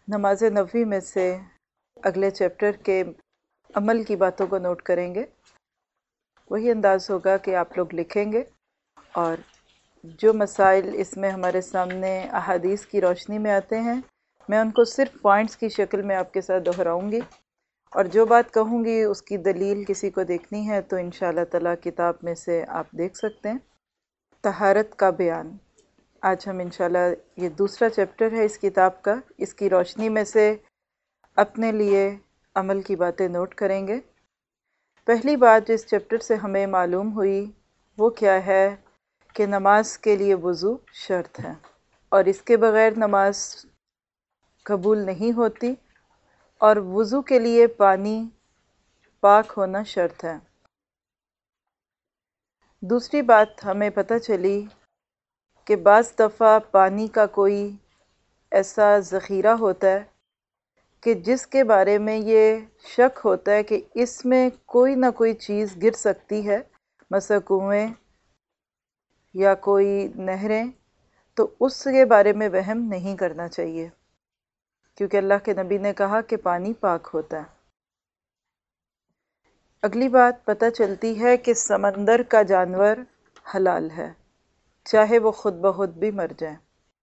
نماز نبوی میں سے اگلے چیپٹر کے عمل کی باتوں کو نوٹ کریں گے۔ وہی انداز ہوگا کہ آپ لوگ لکھیں گے اور جو مسائل اس میں ہمارے سامنے احادیث کی روشنی میں آتے ہیں میں ان کو صرف پوائنٹس کی شکل میں آپ کے ساتھ دہراؤں گی، اور جو بات کہوں گی اس کی دلیل کسی کو دیکھنی ہے تو انشاءاللہ تعالیٰ کتاب میں سے آپ دیکھ سکتے ہیں۔ طہارت کا بیان، آج ہم انشاءاللہ یہ دوسرا چیپٹر ہے اس کتاب کا، اس کی روشنی میں سے اپنے لیے عمل کی باتیں نوٹ کریں گے۔ پہلی بات جو اس چیپٹر سے ہمیں معلوم ہوئی وہ کیا ہے کہ نماز کے لیے وضو شرط ہے، اور اس کے بغیر نماز قبول نہیں ہوتی، اور وضو کے لیے پانی پاک ہونا شرط ہے۔ دوسری بات ہمیں پتہ چلی کہ بعض دفعہ پانی کا کوئی ایسا ذخیرہ ہوتا ہے کہ جس کے بارے میں یہ شک ہوتا ہے کہ اس میں کوئی نہ کوئی چیز گر سکتی ہے، مثلا کنویں یا کوئی نہریں، تو اس کے بارے میں وہم نہیں کرنا چاہیے، کیونکہ اللہ کے نبی نے کہا کہ پانی پاک ہوتا ہے۔ اگلی بات پتہ چلتی ہے کہ سمندر کا جانور حلال ہے، چاہے وہ خود بخود بھی مر جائیں۔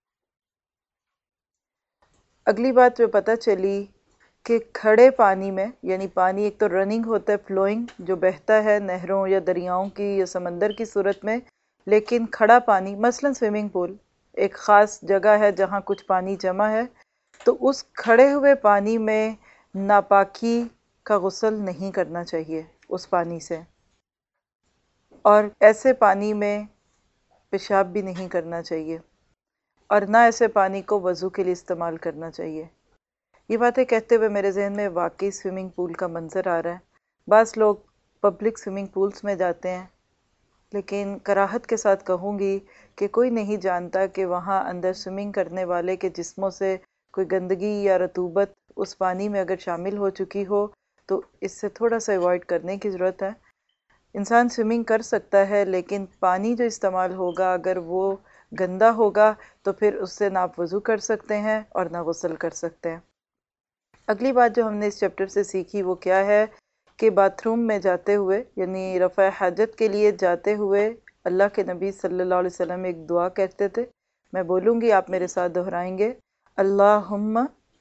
اگلی بات جو پتہ چلی کہ کھڑے پانی میں، یعنی پانی ایک تو رننگ ہوتا ہے، فلوئنگ، جو بہتا ہے نہروں یا دریاؤں کی یا سمندر کی صورت میں، لیکن کھڑا پانی مثلا سوئمنگ پول ایک خاص جگہ ہے جہاں کچھ پانی جمع ہے، تو اس کھڑے ہوئے پانی میں ناپاکی کا غسل نہیں کرنا چاہیے اس پانی سے، اور ایسے پانی میں پیشاب بھی نہیں کرنا چاہیے، اور نہ ایسے پانی کو وضو کے لیے استعمال کرنا چاہیے۔ یہ باتیں کہتے ہوئے میرے ذہن میں واقعی سوئمنگ پول کا منظر آ رہا ہے۔ بعض لوگ پبلک سوئمنگ پولز میں جاتے ہیں، لیکن کراہت کے ساتھ کہوں گی کہ کوئی نہیں جانتا کہ وہاں اندر سوئمنگ کرنے والے کے جسموں سے کوئی گندگی یا رطوبت اس پانی میں اگر شامل ہو چکی ہو تو اس سے تھوڑا سا ایوائڈ کرنے کی ضرورت ہے۔ انسان سوئمنگ کر سکتا ہے، لیکن پانی جو استعمال ہوگا اگر وہ گندا ہوگا تو پھر اس سے نہ آپ وضو کر سکتے ہیں اور نہ غسل کر سکتے ہیں۔ اگلی بات جو ہم نے اس چیپٹر سے سیکھی وہ کیا ہے کہ باتھ روم میں جاتے ہوئے، یعنی رفع حاجت کے لیے جاتے ہوئے، اللہ کے نبی صلی اللہ علیہ وسلم ایک دعا کہتے تھے، میں بولوں گی آپ میرے ساتھ دہرائیں گے، اللہم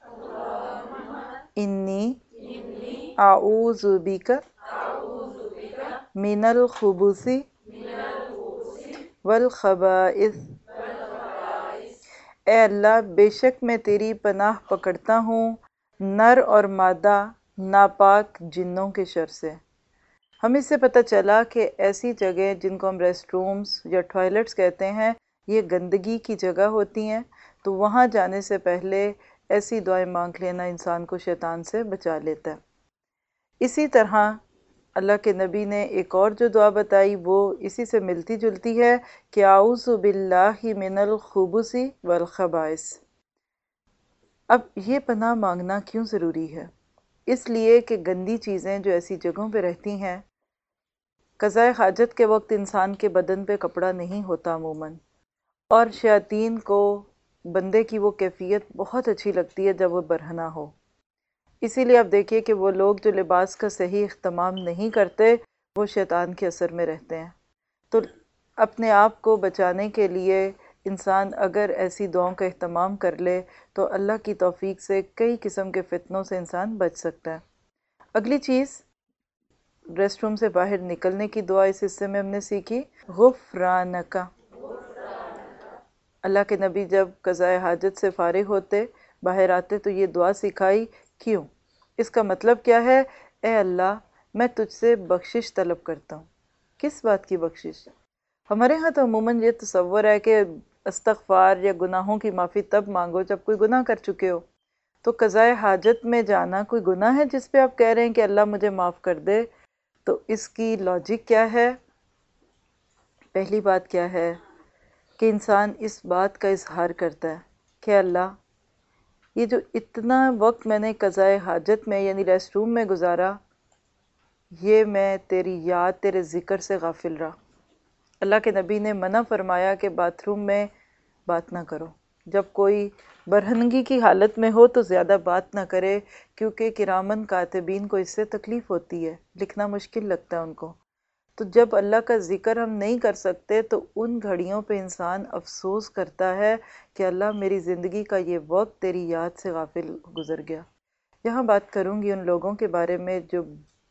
انی اعوذ بک من الخبث والخبائث، اے اللہ بے شک میں تیری پناہ پکڑتا ہوں نر اور مادہ ناپاک جنوں کے شر سے۔ ہم اس سے پتہ چلا کہ ایسی جگہ جن کو ہم ریسٹ رومز یا ٹوائلٹس کہتے ہیں یہ گندگی کی جگہ ہوتی ہیں، تو وہاں جانے سے پہلے ایسی دعائیں مانگ لینا انسان کو شیطان سے بچا لیتا ہے۔ اسی طرح اللہ کے نبی نے ایک اور جو دعا بتائی وہ اسی سے ملتی جلتی ہے کہ اعوذ باللہ من الخبث والخبائث۔ اب یہ پناہ مانگنا کیوں ضروری ہے؟ اس لیے کہ گندی چیزیں جو ایسی جگہوں پہ رہتی ہیں، قضاء حاجت کے وقت انسان کے بدن پہ کپڑا نہیں ہوتا عموماً، اور شیاطین کو بندے کی وہ کیفیت بہت اچھی لگتی ہے جب وہ برہنہ ہو، اسی لیے آپ دیکھیے کہ وہ لوگ جو لباس کا صحیح اہتمام نہیں کرتے وہ شیطان کے اثر میں رہتے ہیں۔ تو اپنے آپ کو بچانے کے لیے انسان اگر ایسی دعاؤں کا اہتمام کر لے تو اللہ کی توفیق سے کئی قسم کے فتنوں سے انسان بچ سکتا ہے۔ اگلی چیز، ریسٹ روم سے باہر نکلنے کی دعا اس حصے میں ہم نے سیکھی، غفرانک۔ اللہ کے نبی جب قضاء حاجت سے فارغ ہوتے باہر آتے تو یہ دعا سکھائی، کیوں؟ اس کا مطلب کیا ہے؟ اے اللہ میں تجھ سے بخشش طلب کرتا ہوں۔ کس بات کی بخشش؟ ہمارے ہاں تو عموماً یہ تصور ہے کہ استغفار یا گناہوں کی معافی تب مانگو جب کوئی گناہ کر چکے ہو، تو قضاء حاجت میں جانا کوئی گناہ ہے جس پہ آپ کہہ رہے ہیں کہ اللہ مجھے معاف کر دے؟ تو اس کی لاجک کیا ہے؟ پہلی بات کیا ہے کہ انسان اس بات کا اظہار کرتا ہے کہ اللہ یہ جو اتنا وقت میں نے قضاء حاجت میں یعنی ریسٹ روم میں گزارا، یہ میں تیری یاد تیرے ذکر سے غافل رہا۔ اللہ کے نبی نے منع فرمایا کہ باتھ روم میں بات نہ کرو، جب کوئی برہنگی کی حالت میں ہو تو زیادہ بات نہ کرے، کیونکہ کرامن کاتبین کو اس سے تکلیف ہوتی ہے، لکھنا مشکل لگتا ہے ان کو۔ تو جب اللہ کا ذکر ہم نہیں کر سکتے تو ان گھڑیوں پہ انسان افسوس کرتا ہے کہ اللہ میری زندگی کا یہ وقت تیری یاد سے غافل گزر گیا۔ یہاں بات کروں گی ان لوگوں کے بارے میں جو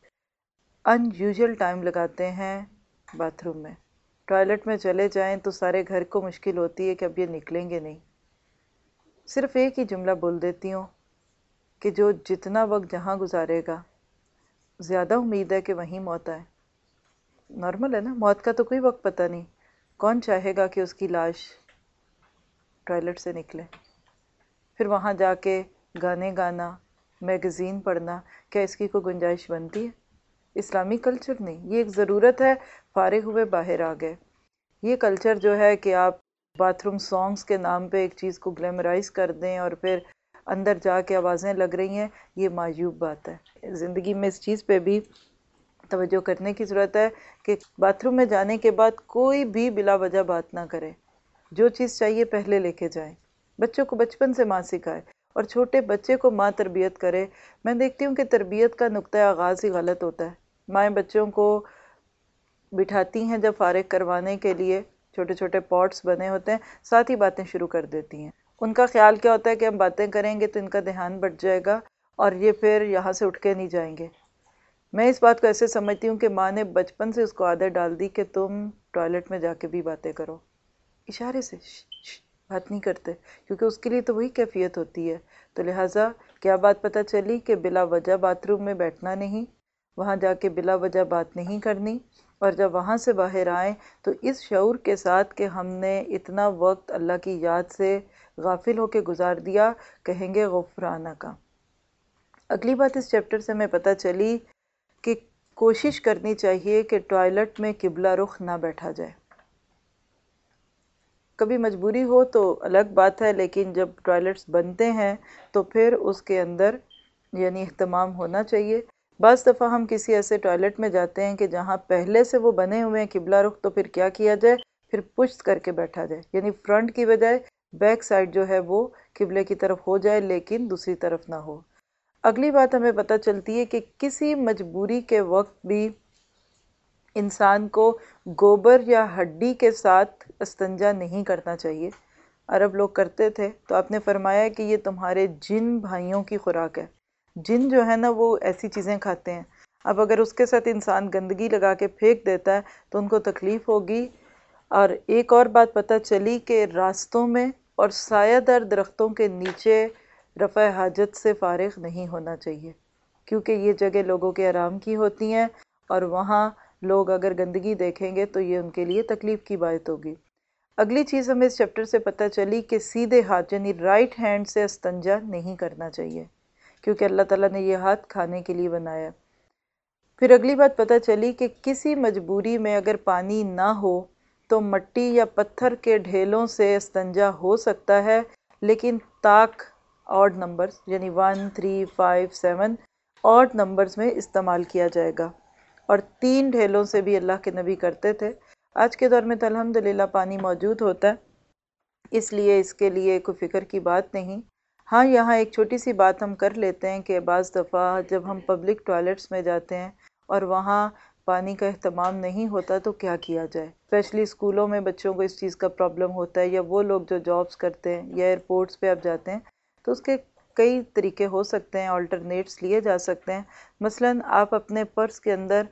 ان یوزول ٹائم لگاتے ہیں باتھ روم میں۔ ٹوائلٹ میں چلے جائیں تو سارے گھر کو مشکل ہوتی ہے کہ اب یہ نکلیں گے نہیں۔ صرف ایک ہی جملہ بول دیتی ہوں کہ جو جتنا وقت جہاں گزارے گا زیادہ امید ہے کہ وہیں موت آئے۔ نارمل ہے نا، موت کا تو کوئی وقت پتہ نہیں، کون چاہے گا کہ اس کی لاش ٹوائلٹ سے نکلے؟ پھر وہاں جا کے گانے گانا، میگزین پڑھنا، کیا اس کی کوئی گنجائش بنتی ہے؟ اسلامی کلچر نہیں، یہ ایک ضرورت ہے، فارغ ہوئے باہر آ گئے۔ یہ کلچر جو ہے کہ آپ باتھ روم سانگز کے نام پہ ایک چیز کو گلیمرائز کر دیں اور پھر اندر جا کے آوازیں لگ رہی ہیں، یہ معیوب بات ہے۔ زندگی میں اس چیز پہ بھی توجہ کرنے کی ضرورت ہے کہ باتھ روم میں جانے کے بعد کوئی بھی بلا وجہ بات نہ کرے، جو چیز چاہیے پہلے لے کے جائیں۔ بچوں کو بچپن سے ماں سکھائے اور چھوٹے بچے کو ماں تربیت کرے۔ میں دیکھتی ہوں کہ تربیت کا نقطہ آغاز ہی غلط ہوتا ہے۔ مائیں بچوں کو بٹھاتی ہیں جب فارغ کروانے کے لیے، چھوٹے چھوٹے پاٹس بنے ہوتے ہیں، ساتھ ہی باتیں شروع کر دیتی ہیں۔ ان کا خیال کیا ہوتا ہے کہ ہم باتیں کریں گے تو ان کا دھیان بٹ جائے گا اور یہ پھر یہاں سے اٹھ کے نہیں جائیں گے۔ میں اس بات کو ایسے سمجھتی ہوں کہ ماں نے بچپن سے اس کو عادت ڈال دی کہ تم ٹوائلٹ میں جا کے بھی باتیں کرو، اشارے سے بات نہیں کرتے، کیونکہ اس کے لیے تو وہی کیفیت ہوتی ہے۔ تو لہٰذا کیا بات پتہ چلی کہ بلا وجہ باتھ روم میں بیٹھنا نہیں، وہاں جا کے بلا وجہ بات نہیں کرنی، اور جب وہاں سے باہر آئیں تو اس شعور کے ساتھ کہ ہم نے اتنا وقت اللہ کی یاد سے غافل ہو کے گزار دیا، کہیں گے غفرانہ کا۔ اگلی بات اس چیپٹر سے ہمیں پتہ چلی کہ کوشش کرنی چاہیے کہ ٹوائلٹ میں قبلہ رخ نہ بیٹھا جائے۔ کبھی مجبوری ہو تو الگ بات ہے، لیکن جب ٹوائلٹس بنتے ہیں تو پھر اس کے اندر یعنی اہتمام ہونا چاہیے۔ بعض دفعہ ہم کسی ایسے ٹوائلٹ میں جاتے ہیں کہ جہاں پہلے سے وہ بنے ہوئے ہیں قبلہ رخ، تو پھر کیا کیا جائے؟ پھر پشت کر کے بیٹھا جائے، یعنی فرنٹ کی بجائے بیک سائڈ جو ہے وہ قبلے کی طرف ہو جائے لیکن دوسری طرف نہ ہو۔ اگلی بات ہمیں پتہ چلتی ہے کہ کسی مجبوری کے وقت بھی انسان کو گوبر یا ہڈی کے ساتھ استنجا نہیں کرنا چاہیے۔ عرب لوگ کرتے تھے، تو آپ نے فرمایا کہ یہ تمہارے جن بھائیوں کی خوراک ہے۔ جن جو ہے نا وہ ایسی چیزیں کھاتے ہیں، اب اگر اس کے ساتھ انسان گندگی لگا کے پھینک دیتا ہے تو ان کو تکلیف ہوگی۔ اور ایک اور بات پتہ چلی کہ راستوں میں اور سایہ دار درختوں کے نیچے رفع حاجت سے فارغ نہیں ہونا چاہیے، کیونکہ یہ جگہ لوگوں کے آرام کی ہوتی ہیں اور وہاں لوگ اگر گندگی دیکھیں گے تو یہ ان کے لیے تکلیف کی بات ہوگی۔ اگلی چیز ہمیں اس چیپٹر سے پتہ چلی کہ سیدھے ہاتھ یعنی رائٹ ہینڈ سے استنجا نہیں کرنا چاہیے، کیونکہ اللہ تعالیٰ نے یہ ہاتھ کھانے کے لیے بنایا۔ پھر اگلی بات پتہ چلی کہ کسی مجبوری میں اگر پانی نہ ہو تو مٹی یا پتھر کے ڈھیلوں سے استنجا ہو سکتا ہے، لیکن طاق آڈ نمبرز یعنی 1 3 5 7 آڈ نمبرز میں استعمال کیا جائے گا، اور 3 ڈھیلوں سے بھی اللہ کے نبی کرتے تھے۔ آج کے دور میں تو الحمدللہ پانی موجود ہوتا ہے، اس لیے اس کے لیے کوئی فکر کی بات نہیں۔ ہاں یہاں ایک چھوٹی سی بات ہم کر لیتے ہیں کہ بعض دفعہ جب ہم پبلک ٹوائلٹس میں جاتے ہیں اور وہاں پانی کا اہتمام نہیں ہوتا تو کیا کیا جائے؟ اسپیشلی اسکولوں میں بچوں کو اس چیز کا پرابلم ہوتا ہے، یا وہ لوگ جو جابس کرتے ہیں یا ایئرپورٹس پہ آپ جاتے ہیں تو اس کے کئی طریقے ہو سکتے ہیں، آلٹرنیٹس لیے جا سکتے ہیں۔ مثلاً آپ اپنے پرس کے اندر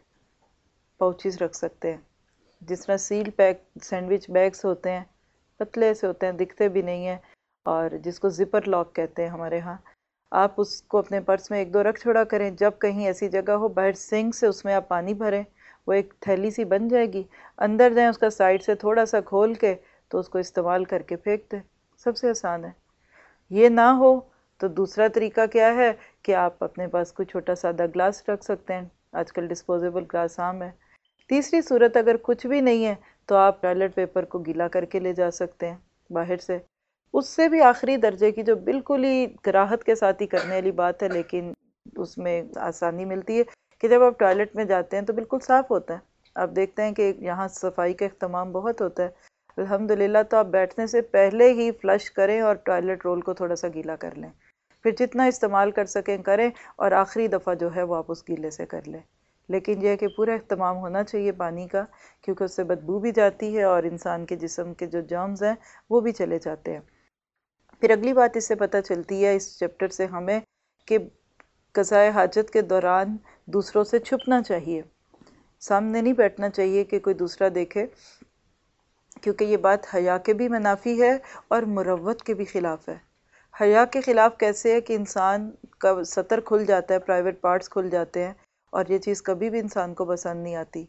پاؤچز رکھ سکتے ہیں، جس طرح سیل پیک سینڈوچ بیگز ہوتے ہیں، پتلے سے ہوتے ہیں، دکھتے بھی نہیں ہیں، اور جس کو زپر لاک کہتے ہیں ہمارے ہاں۔ آپ اس کو اپنے پرس میں 1 2 رکھ چھوڑا کریں، جب کہیں ایسی جگہ ہو باہر سنک سے اس میں آپ پانی بھریں، وہ ایک تھیلی سی بن جائے گی، اندر جائیں اس کا سائڈ سے تھوڑا سا کھول کے تو اس کو استعمال کر کے پھینک دیں، سب سے آسان ہے۔ یہ نہ ہو تو دوسرا طریقہ کیا ہے کہ آپ اپنے پاس کوئی چھوٹا سادہ گلاس رکھ سکتے ہیں، آج کل ڈسپوزیبل گلاس عام ہے۔ تیسری صورت اگر کچھ بھی نہیں ہے تو آپ ٹوائلٹ پیپر کو گیلا کر کے لے جا سکتے ہیں باہر سے۔ اس سے بھی آخری درجے کی جو بالکل ہی کراہت کے ساتھ ہی کرنے والی بات ہے، لیکن اس میں آسانی ملتی ہے کہ جب آپ ٹوائلٹ میں جاتے ہیں تو بالکل صاف ہوتا ہے۔ آپ دیکھتے ہیں کہ یہاں صفائی کا اہتمام بہت ہوتا ہے، الحمدللہ تو آپ بیٹھنے سے پہلے ہی فلش کریں اور ٹوائلٹ رول کو تھوڑا سا گیلا کر لیں، پھر جتنا استعمال کر سکیں کریں، اور آخری دفعہ جو ہے وہ آپ اس گیلے سے کر لیں۔ لیکن یہ ہے کہ پورا اہتمام ہونا چاہیے پانی کا، کیونکہ اس سے بدبو بھی جاتی ہے اور انسان کے جسم کے جو جرمز ہیں وہ بھی چلے جاتے ہیں۔ پھر اگلی بات اس سے پتہ چلتی ہے اس چیپٹر سے ہمیں کہ قضائے حاجت کے دوران دوسروں سے چھپنا چاہیے، سامنے نہیں بیٹھنا چاہیے کہ کوئی دوسرا دیکھے، کیونکہ یہ بات حیا کے بھی منافی ہے اور مروت کے بھی خلاف ہے۔ حیا کے خلاف کیسے ہے کہ انسان کا سطر کھل جاتا ہے، پرائیویٹ پارٹس کھل جاتے ہیں، اور یہ چیز کبھی بھی انسان کو پسند نہیں آتی۔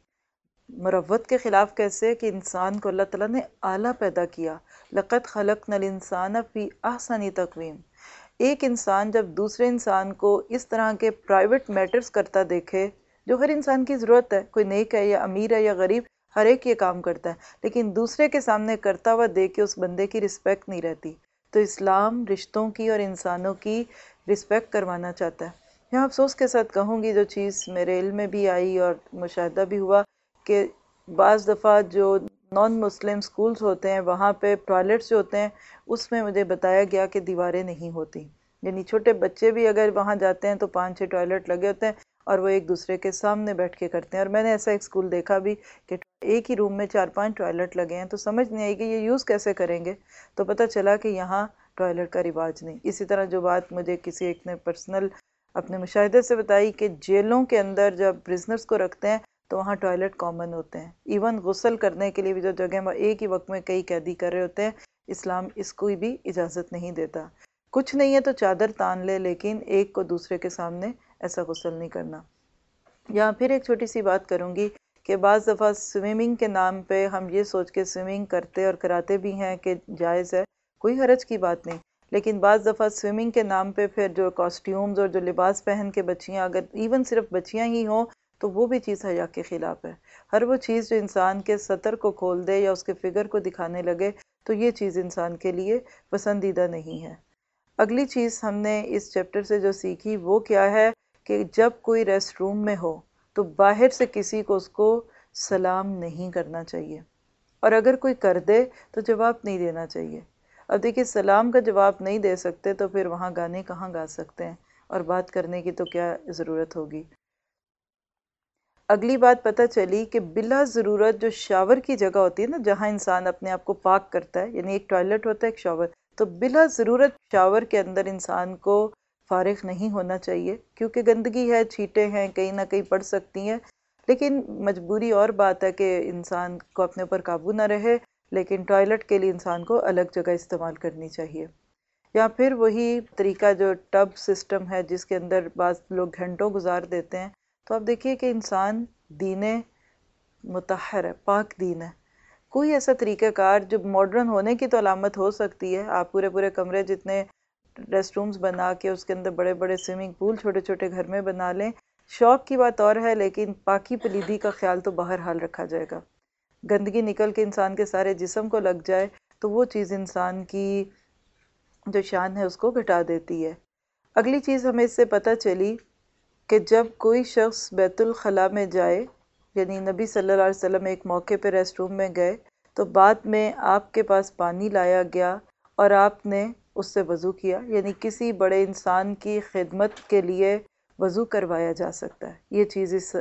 مروت کے خلاف کیسے ہے کہ انسان کو اللہ تعالیٰ نے اعلیٰ پیدا کیا، لَقَدْ خَلَقْنَا الْإِنسَانَ فِي أَحْسَنِ تَقْوِيمٍ۔ ایک انسان جب دوسرے انسان کو اس طرح کے پرائیویٹ میٹرز کرتا دیکھے، جو ہر انسان کی ضرورت ہے، کوئی نیک ہے یا امیر ہے یا غریب، ہر ایک یہ کام کرتا ہے، لیکن دوسرے کے سامنے کرتا ہوا دیکھ کے اس بندے کی رسپیکٹ نہیں رہتی۔ تو اسلام رشتوں کی اور انسانوں کی رسپیکٹ کروانا چاہتا ہے۔ یہاں افسوس کے ساتھ کہوں گی، جو چیز میرے علم میں بھی آئی اور مشاہدہ بھی ہوا، کہ بعض دفعہ جو نان مسلم سکولز ہوتے ہیں وہاں پہ ٹوائلٹس جو ہوتے ہیں اس میں مجھے بتایا گیا کہ دیواریں نہیں ہوتی، یعنی چھوٹے بچے بھی اگر وہاں جاتے ہیں تو 5-6 ٹوائلٹ لگے ہوتے ہیں اور وہ ایک دوسرے کے سامنے بیٹھ کے کرتے ہیں۔ اور میں نے ایسا ایک سکول دیکھا بھی کہ ایک ہی روم میں 4-5 ٹوائلٹ لگے ہیں، تو سمجھ نہیں آئی کہ یہ یوز کیسے کریں گے، تو پتہ چلا کہ یہاں ٹوائلٹ کا رواج نہیں۔ اسی طرح جو بات مجھے کسی ایک نے پرسنل اپنے مشاہدے سے بتائی کہ جیلوں کے اندر جب پرزنرز کو رکھتے ہیں تو وہاں ٹوائلٹ کامن ہوتے ہیں، ایون غسل کرنے کے لیے بھی جو جگہ ایک ہی وقت میں کئی قیدی کر رہے ہوتے ہیں، اسلام اس کو بھی اجازت نہیں دیتا۔ کچھ نہیں ہے تو چادر تان لے، لیکن ایک کو دوسرے کے سامنے ایسا غسل نہیں کرنا۔ یہاں پھر ایک چھوٹی سی بات کروں گی کہ بعض دفعہ سوئمنگ کے نام پہ ہم یہ سوچ کے سوئمنگ کرتے اور کراتے بھی ہیں کہ جائز ہے، کوئی حرج کی بات نہیں، لیکن بعض دفعہ سوئمنگ کے نام پہ پھر جو کاسٹیومز اور جو لباس پہن کے بچیاں، اگر ایون صرف بچیاں ہی ہوں تو وہ بھی چیز حیا کے خلاف ہے۔ ہر وہ چیز جو انسان کے سطر کو کھول دے یا اس کے فگر کو دکھانے لگے تو یہ چیز انسان کے لیے پسندیدہ نہیں ہے۔ اگلی چیز ہم نے اس چیپٹر سے جو سیکھی وہ کیا ہے کہ جب کوئی ریسٹ روم میں ہو تو باہر سے کسی کو اس کو سلام نہیں کرنا چاہیے، اور اگر کوئی کر دے تو جواب نہیں دینا چاہیے۔ اب دیکھیے سلام کا جواب نہیں دے سکتے تو پھر وہاں گانے کہاں گا سکتے ہیں، اور بات کرنے کی تو کیا ضرورت ہوگی۔ اگلی بات پتہ چلی کہ بلا ضرورت جو شاور کی جگہ ہوتی ہے نا، جہاں انسان اپنے آپ کو پاک کرتا ہے، یعنی ایک ٹوائلٹ ہوتا ہے ایک شاور، تو بلا ضرورت شاور کے اندر انسان کو فارغ نہیں ہونا چاہیے، کیونکہ گندگی ہے، چھینٹیں ہیں، کہیں نہ کہیں پڑ سکتی ہیں۔ لیکن مجبوری اور بات ہے کہ انسان کو اپنے اوپر قابو نہ رہے، لیکن ٹوائلٹ کے لیے انسان کو الگ جگہ استعمال کرنی چاہیے۔ یا پھر وہی طریقہ جو ٹب سسٹم ہے جس کے اندر بعض لوگ گھنٹوں گزار دیتے ہیں، تو آپ دیکھیے کہ انسان دین مطہر ہے، پاک دین ہے، کوئی ایسا طریقہ کار جو ماڈرن ہونے کی تو علامت ہو سکتی ہے، آپ پورے پورے کمرے جتنے ریسٹ رومز بنا کے اس کے اندر بڑے بڑے سوئمنگ پول چھوٹے چھوٹے گھر میں بنا لیں، شوق کی بات اور ہے، لیکن پاکی پلیدی کا خیال تو بہرحال رکھا جائے گا۔ گندگی نکل کے انسان کے سارے جسم کو لگ جائے تو وہ چیز انسان کی جو شان ہے اس کو گھٹا دیتی ہے۔ اگلی چیز ہمیں اس سے پتہ چلی کہ جب کوئی شخص بیت الخلاء میں جائے، یعنی نبی صلی اللہ علیہ وسلم ایک موقع پہ ریسٹ روم میں گئے تو بعد میں آپ کے پاس پانی لایا گیا اور آپ نے اس سے وضو کیا، یعنی کسی بڑے انسان کی خدمت کے لیے وضو کروایا جا سکتا ہے۔ یہ چیز اس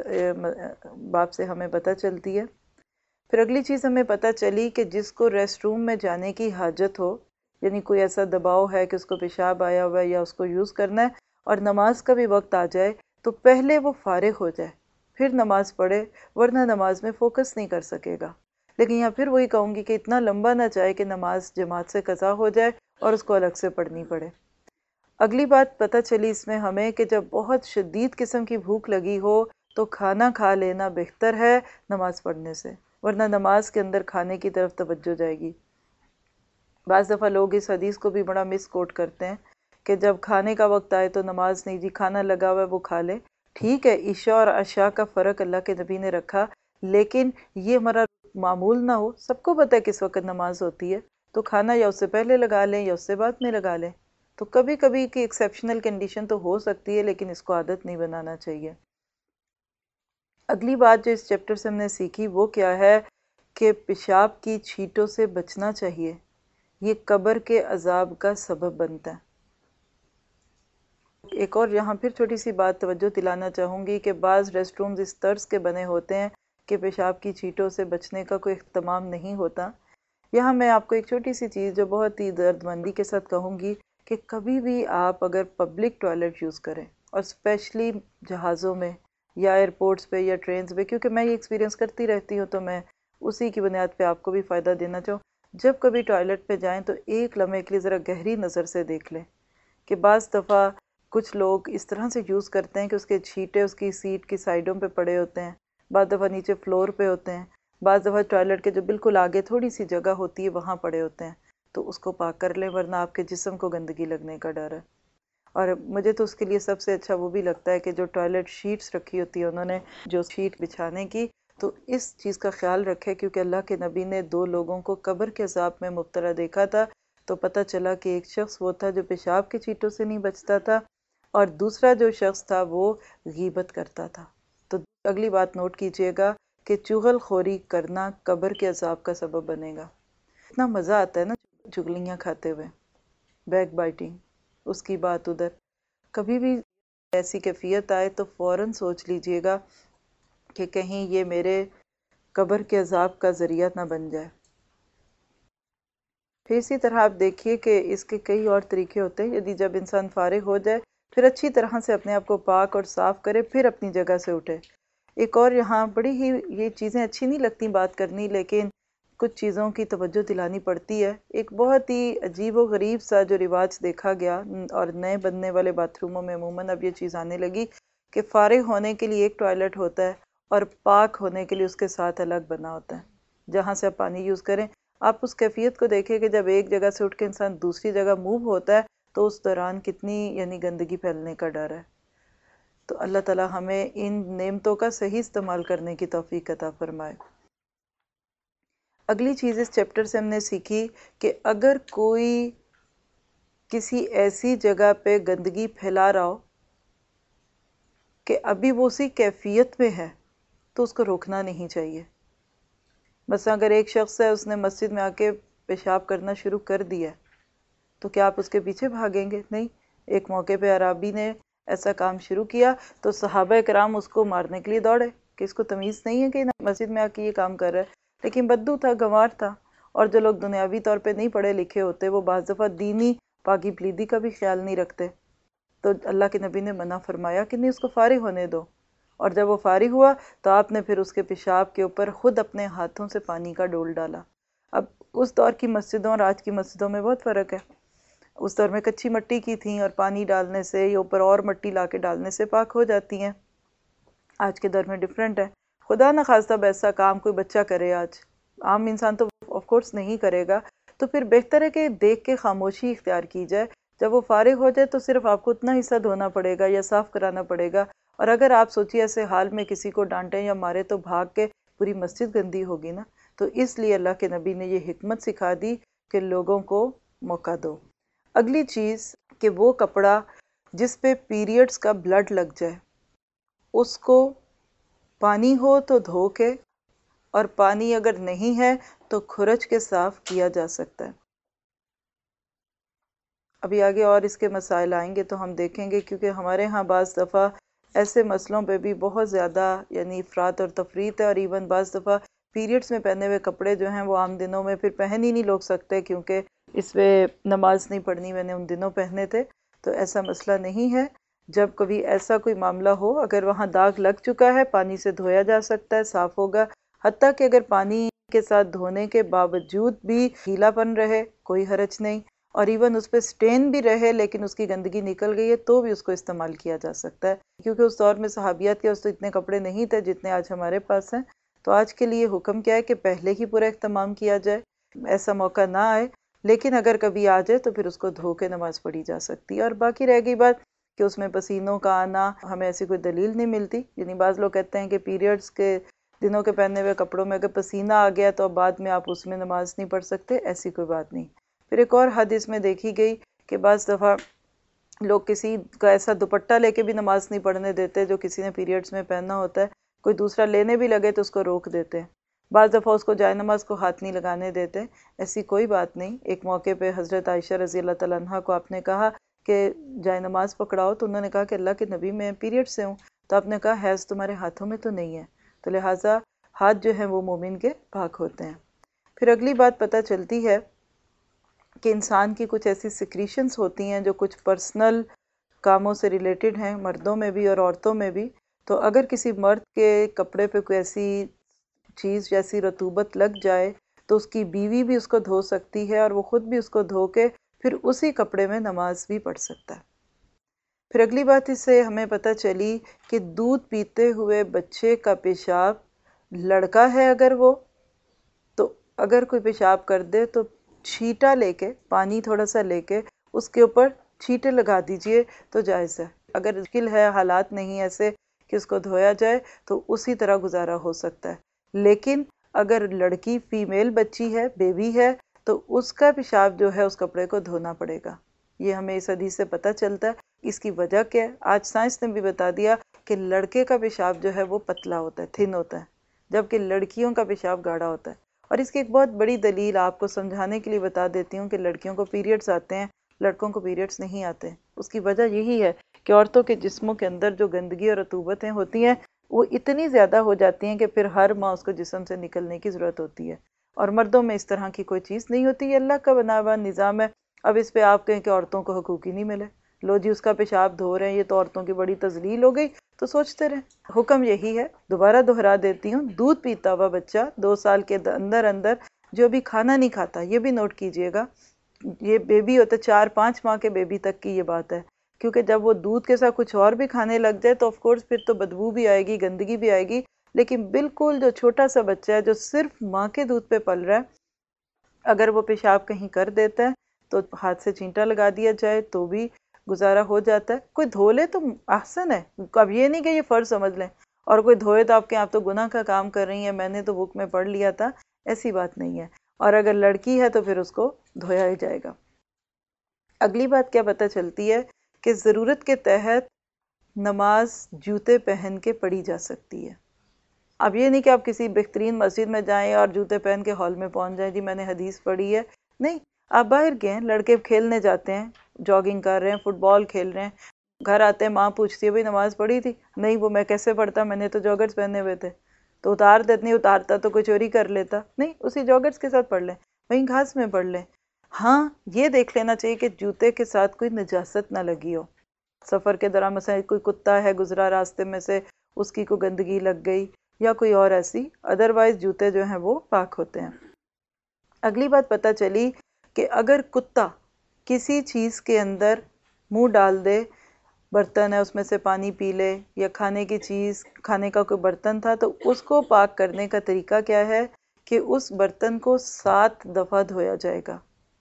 باب سے ہمیں پتہ چلتی ہے۔ پھر اگلی چیز ہمیں پتہ چلی کہ جس کو ریسٹ روم میں جانے کی حاجت ہو، یعنی کوئی ایسا دباؤ ہے کہ اس کو پیشاب آیا ہوا ہے یا اس کو یوز کرنا ہے اور نماز کا بھی وقت آ جائے تو پہلے وہ فارغ ہو جائے پھر نماز پڑھے، ورنہ نماز میں فوکس نہیں کر سکے گا۔ لیکن یہاں پھر وہی کہوں گی کہ اتنا لمبا نہ چاہے کہ نماز جماعت سے قضا ہو جائے اور اس کو الگ سے پڑھنی پڑے۔ اگلی بات پتہ چلی اس میں ہمیں کہ جب بہت شدید قسم کی بھوک لگی ہو تو کھانا کھا لینا بہتر ہے نماز پڑھنے سے، ورنہ نماز کے اندر کھانے کی طرف توجہ جائے گی۔ بعض دفعہ لوگ اس حدیث کو بھی بڑا مس کوٹ کرتے ہیں کہ جب کھانے کا وقت آئے تو نماز نہیں، جی کھانا لگا ہوا ہے وہ کھا لے۔ ٹھیک ہے، عشاء اور عشاء کا فرق اللہ کے نبی نے رکھا، لیکن یہ ہمارا معمول نہ ہو۔ سب کو پتہ ہے کس وقت نماز ہوتی ہے، تو کھانا یا اس سے پہلے لگا لیں یا اس سے بعد میں لگا لیں۔ تو کبھی کبھی کی ایکسیپشنل کنڈیشن تو ہو سکتی ہے، لیکن اس کو عادت نہیں بنانا چاہیے۔ اگلی بات جو اس چیپٹر سے ہم نے سیکھی وہ کیا ہے کہ پیشاب کی چھینٹوں سے بچنا چاہیے، یہ قبر کے عذاب کا سبب بنتا ہے۔ ایک اور یہاں پھر چھوٹی سی بات توجہ دلانا چاہوں گی کہ بعض ریسٹ رومز اس طرز کے بنے ہوتے ہیں کہ پیشاب کی چھینٹوں سے بچنے کا کوئی اہتمام نہیں ہوتا۔ یہاں میں آپ کو ایک چھوٹی سی چیز جو بہت ہی درد مندی کے ساتھ کہوں گی کہ کبھی بھی آپ اگر پبلک ٹوائلٹ یوز کریں، اور اسپیشلی جہازوں میں یا ایئرپورٹس پہ یا ٹرینز پہ، کیونکہ میں یہ ایکسپیرینس کرتی رہتی ہوں تو میں اسی کی بنیاد پہ آپ کو بھی فائدہ دینا چاہوں، جب کبھی ٹوائلٹ پہ جائیں تو ایک لمحے کے لیے ذرا گہری نظر سے دیکھ لیں کہ بعض دفعہ کچھ لوگ اس طرح سے یوز کرتے ہیں کہ اس کے چھینٹے اس کی سیٹ کی سائڈوں پہ پڑے ہوتے ہیں، بعض دفعہ نیچے فلور پہ ہوتے ہیں، بعض دفعہ ٹوائلٹ کے جو بالکل آگے تھوڑی سی جگہ ہوتی ہے وہاں پڑے ہوتے ہیں، تو اس کو پاک کر لیں ورنہ آپ کے جسم کو گندگی لگنے کا ڈر ہے۔ اور مجھے تو اس کے لیے سب سے اچھا وہ بھی لگتا ہے کہ جو ٹوائلٹ شیٹس رکھی ہوتی ہے انہوں نے جو شیٹ بچھانے کی، تو اس چیز کا خیال رکھے کیونکہ اللہ کے نبی نے 2 لوگوں کو قبر کے عذاب میں مبتلا دیکھا تھا، تو پتہ چلا کہ ایک شخص وہ تھا جو پیشاب کے چھینٹوں سے نہیں بچتا تھا، اور دوسرا جو شخص تھا وہ غیبت کرتا تھا۔ تو اگلی بات نوٹ کیجئے گا کہ چغل خوری کرنا قبر کے عذاب کا سبب بنے گا۔ اتنا مزہ آتا ہے نا چغلیاں کھاتے ہوئے، بیک بائٹنگ، اس کی بات ادھر، کبھی بھی ایسی کیفیت آئے تو فوراً سوچ لیجئے گا کہ کہیں یہ میرے قبر کے عذاب کا ذریعہ نہ بن جائے۔ پھر اسی طرح آپ دیکھیے کہ اس کے کئی اور طریقے ہوتے ہیں، یدی جب انسان فارغ ہو جائے پھر اچھی طرح سے اپنے آپ کو پاک اور صاف کرے، پھر اپنی جگہ سے اٹھے۔ ایک اور یہاں بڑی ہی یہ چیزیں اچھی نہیں لگتی بات کرنی، لیکن کچھ چیزوں کی توجہ دلانی پڑتی ہے۔ ایک بہت ہی عجیب و غریب سا جو رواج دیکھا گیا، اور نئے بننے والے باتھ روموں میں عموماً اب یہ چیز آنے لگی کہ فارغ ہونے کے لیے ایک ٹوائلٹ ہوتا ہے اور پاک ہونے کے لیے اس کے ساتھ الگ بنا ہوتا ہے جہاں سے آپ پانی یوز کریں۔ آپ اس کیفیت کو دیکھیں کہ جب ایک جگہ سے اٹھ کے انسان دوسری جگہ موو ہوتا ہے تو اس دوران کتنی گندگی پھیلنے کا ڈر ہے۔ تو اللہ تعالی ہمیں ان نعمتوں کا صحیح استعمال کرنے کی توفیق عطا فرمائے۔ اگلی چیز اس چیپٹر سے ہم نے سیکھی کہ اگر کوئی کسی ایسی جگہ پہ گندگی پھیلا رہا ہو کہ ابھی وہ اسی کیفیت میں ہے تو اس کو روکنا نہیں چاہیے۔ مثلا اگر ایک شخص ہے، اس نے مسجد میں آ کے پیشاب کرنا شروع کر دیا تو کیا آپ اس کے پیچھے بھاگیں گے؟ نہیں۔ ایک موقع پہ عرابی نے ایسا کام شروع کیا تو صحابہ کرام اس کو مارنے کے لیے دوڑے کہ اس کو تمیز نہیں ہے کہ مسجد میں آ کے یہ کام کر رہا ہے، لیکن بدو تھا، گنوار تھا، اور جو لوگ دنیاوی طور پہ نہیں پڑھے لکھے ہوتے وہ بعض دفعہ دینی پاکی پلیدی کا بھی خیال نہیں رکھتے، تو اللہ کے نبی نے منع فرمایا کہ نہیں، اس کو فارغ ہونے دو۔ اور جب وہ فارغ ہوا تو آپ نے پھر اس کے پیشاب کے اوپر خود اپنے ہاتھوں سے پانی کا ڈول ڈالا۔ اب اس دور کی مسجدوں اور آج کی مسجدوں میں بہت فرق ہے۔ اس دور میں کچی مٹی کی تھیں اور پانی ڈالنے سے یا اوپر اور مٹی لا کے ڈالنے سے پاک ہو جاتی ہیں، آج کے دور میں ڈیفرنٹ ہے۔ خدا نہ خواستہ ایسا کام کوئی بچہ کرے، آج عام انسان تو آف کورس نہیں کرے گا، تو پھر بہتر ہے کہ دیکھ کے خاموشی اختیار کی جائے۔ جب وہ فارغ ہو جائے تو صرف آپ کو اتنا حصہ دھونا پڑے گا یا صاف کرانا پڑے گا، اور اگر آپ سوچیے ایسے حال میں کسی کو ڈانٹیں یا مارے تو بھاگ کے پوری مسجد گندی ہوگی نا۔ تو اس لیے اللہ کے نبی نے یہ حکمت سکھا دی کہ لوگوں کو موقع دو۔ اگلی چیز کہ وہ کپڑا جس پہ پیریڈز کا بلڈ لگ جائے اس کو پانی ہو تو دھو کے، اور پانی اگر نہیں ہے تو کھرچ کے صاف کیا جا سکتا ہے۔ ابھی آگے اور اس کے مسائل آئیں گے تو ہم دیکھیں گے، کیونکہ ہمارے ہاں بعض دفعہ ایسے مسئلوں پہ بھی بہت زیادہ افراط اور تفریط ہے، اور ایون بعض دفعہ پیریڈز میں پہنے ہوئے کپڑے جو ہیں وہ عام دنوں میں پھر پہن ہی نہیں لوگ سکتے، کیونکہ اس پہ نماز نہیں پڑھنی میں نے ان دنوں پہنے تھے۔ تو ایسا مسئلہ نہیں ہے۔ جب کبھی ایسا کوئی معاملہ ہو، اگر وہاں داغ لگ چکا ہے پانی سے دھویا جا سکتا ہے، صاف ہوگا، حتیٰ کہ اگر پانی کے ساتھ دھونے کے باوجود بھی گیلا پن رہے کوئی حرج نہیں، اور ایون اس پہ سٹین بھی رہے لیکن اس کی گندگی نکل گئی ہے تو بھی اس کو استعمال کیا جا سکتا ہے، کیونکہ اس دور میں صحابیات کے تو اتنے کپڑے نہیں تھے جتنے آج ہمارے پاس ہیں۔ تو آج کے لیے حکم کیا ہے کہ پہلے ہی پورا اہتمام کیا جائے، ایسا موقع نہ آئے، لیکن اگر کبھی آ جائے تو پھر اس کو دھو کے نماز پڑھی جا سکتی ہے۔ اور باقی رہ گئی بات کہ اس میں پسینوں کا آنا، ہمیں ایسی کوئی دلیل نہیں ملتی، یعنی بعض لوگ کہتے ہیں کہ پیریڈز کے دنوں کے پہنے ہوئے کپڑوں میں اگر پسینہ آ گیا تو اب بعد میں آپ اس میں نماز نہیں پڑھ سکتے، ایسی کوئی بات نہیں۔ پھر ایک اور حد اس میں دیکھی گئی کہ بعض دفعہ لوگ کسی کا ایسا دوپٹہ لے کے بھی نماز نہیں پڑھنے دیتے جو کسی نے پیریڈز میں پہننا ہوتا ہے، کوئی دوسرا لینے بھی لگے تو اس کو روک دیتے ہیں۔ بعض دفعہ اس کو جائے نماز کو ہاتھ نہیں لگانے دیتے، ایسی کوئی بات نہیں۔ ایک موقع پہ حضرت عائشہ رضی اللہ تعالیٰ عنہ کو آپ نے کہا کہ جائے نماز پکڑاؤ، تو انہوں نے کہا کہ اللہ کے نبی میں پیریڈ سے ہوں، تو آپ نے کہا حیض تمہارے ہاتھوں میں تو نہیں ہے، تو لہٰذا ہاتھ جو ہیں وہ مومن کے پاک ہوتے ہیں۔ پھر اگلی بات پتہ چلتی ہے کہ انسان کی کچھ ایسی سیکریشنز ہوتی ہیں جو کچھ پرسنل کاموں سے ریلیٹڈ ہیں، مردوں میں بھی اور عورتوں میں بھی۔ تو اگر کسی مرد کے کپڑے پہ کوئی ایسی چیز جیسی رطوبت لگ جائے تو اس کی بیوی بھی اس کو دھو سکتی ہے، اور وہ خود بھی اس کو دھو کے پھر اسی کپڑے میں نماز بھی پڑھ سکتا ہے۔ پھر اگلی بات اس سے ہمیں پتہ چلی کہ دودھ پیتے ہوئے بچے کا پیشاب، لڑکا ہے اگر وہ، تو اگر کوئی پیشاب کر دے تو چھیٹا لے کے، پانی تھوڑا سا لے کے اس کے اوپر چھیٹے لگا دیجئے تو جائز ہے۔ اگر مشکل ہے، حالات نہیں ایسے کہ اس کو دھویا جائے، تو اسی طرح گزارا ہو سکتا ہے۔ لیکن اگر لڑکی فیمیل بچی ہے، بیبی ہے، تو اس کا پیشاب جو ہے اس کپڑے کو دھونا پڑے گا۔ یہ ہمیں اس حدیث سے پتہ چلتا ہے۔ اس کی وجہ کیا ہے؟ آج سائنس نے بھی بتا دیا کہ لڑکے کا پیشاب جو ہے وہ پتلا ہوتا ہے، تھن ہوتا ہے، جبکہ لڑکیوں کا پیشاب گاڑھا ہوتا ہے۔ اور اس کی ایک بہت بڑی دلیل آپ کو سمجھانے کے لیے بتا دیتی ہوں کہ لڑکیوں کو پیریڈز آتے ہیں، لڑکوں کو پیریڈز نہیں آتے۔ اس کی وجہ یہی ہے کہ عورتوں کے جسموں کے اندر جو گندگی اور رطوبتیں ہوتی ہیں وہ اتنی زیادہ ہو جاتی ہیں کہ پھر ہر ماہ اس کو جسم سے نکلنے کی ضرورت ہوتی ہے، اور مردوں میں اس طرح کی کوئی چیز نہیں ہوتی۔ یہ اللہ کا بنا ہوا نظام ہے۔ اب اس پہ آپ کہیں کہ عورتوں کو حقوق ہی نہیں ملے، لو جی اس کا پیشاب دھو رہے ہیں، یہ تو عورتوں کی بڑی تذلیل ہو گئی، تو سوچتے رہیں۔ حکم یہی ہے، دوبارہ دہرا دیتی ہوں، دودھ پیتا ہوا بچہ 2 سال کے اندر اندر جو بھی کھانا نہیں کھاتا، یہ بھی نوٹ کیجئے گا، یہ بیبی ہوتا ہے 4-5 ماہ کے بیبی تک کی یہ بات ہے، کیونکہ جب وہ دودھ کے ساتھ کچھ اور بھی کھانے لگ جائے تو آف کورس پھر تو بدبو بھی آئے گی، گندگی بھی آئے گی۔ لیکن بالکل جو چھوٹا سا بچہ ہے جو صرف ماں کے دودھ پہ پل رہا ہے، اگر وہ پیشاب کہیں کر دیتا ہے تو ہاتھ سے چینٹا لگا دیا جائے تو بھی گزارا ہو جاتا ہے۔ کوئی دھو لے تو احسن ہے، اب یہ نہیں کہ یہ فرض سمجھ لیں، اور کوئی دھوئے تو آپ کے آپ تو گناہ کا کام کر رہی ہیں، میں نے تو بک میں پڑھ لیا تھا، ایسی بات نہیں ہے۔ اور اگر لڑکی ہے تو پھر اس کو دھویا ہی جائے گا۔ اگلی بات کیا پتہ چلتی ہے کہ ضرورت کے تحت نماز جوتے پہن کے پڑھی جا سکتی ہے۔ اب یہ نہیں کہ آپ کسی بہترین مسجد میں جائیں اور جوتے پہن کے ہال میں پہنچ جائیں، جی میں نے حدیث پڑھی ہے، نہیں۔ آپ باہر گئے ہیں، لڑکے کھیلنے جاتے ہیں، جاگنگ کر رہے ہیں، فٹ بال کھیل رہے ہیں، گھر آتے ہیں، ماں پوچھتی ہے بھئی نماز پڑھی تھی؟ نہیں، وہ میں کیسے پڑھتا، میں نے تو جاگرز پہنے ہوئے تھے۔ تو اتار دیتے، نہیں اتارتا تو کوئی چوری کر لیتا، نہیں اسی جاگرز کے ساتھ پڑھ لیں، وہیں گھاس میں پڑھ لیں۔ ہاں یہ دیکھ لینا چاہیے کہ جوتے کے ساتھ کوئی نجاست نہ لگی ہو۔ سفر کے دوران مثلا کوئی کتا ہے گزرا راستے میں سے، اس کی کوئی گندگی لگ گئی یا کوئی اور ایسی، ادروائز جوتے جو ہیں وہ پاک ہوتے ہیں۔ اگلی بات پتہ چلی کہ اگر کتا کسی چیز کے اندر منہ ڈال دے، برتن ہے اس میں سے پانی پی لے، یا کھانے کی چیز، کھانے کا کوئی برتن تھا، تو اس کو پاک کرنے کا طریقہ کیا ہے کہ اس برتن کو 7 دفعہ دھویا جائے گا۔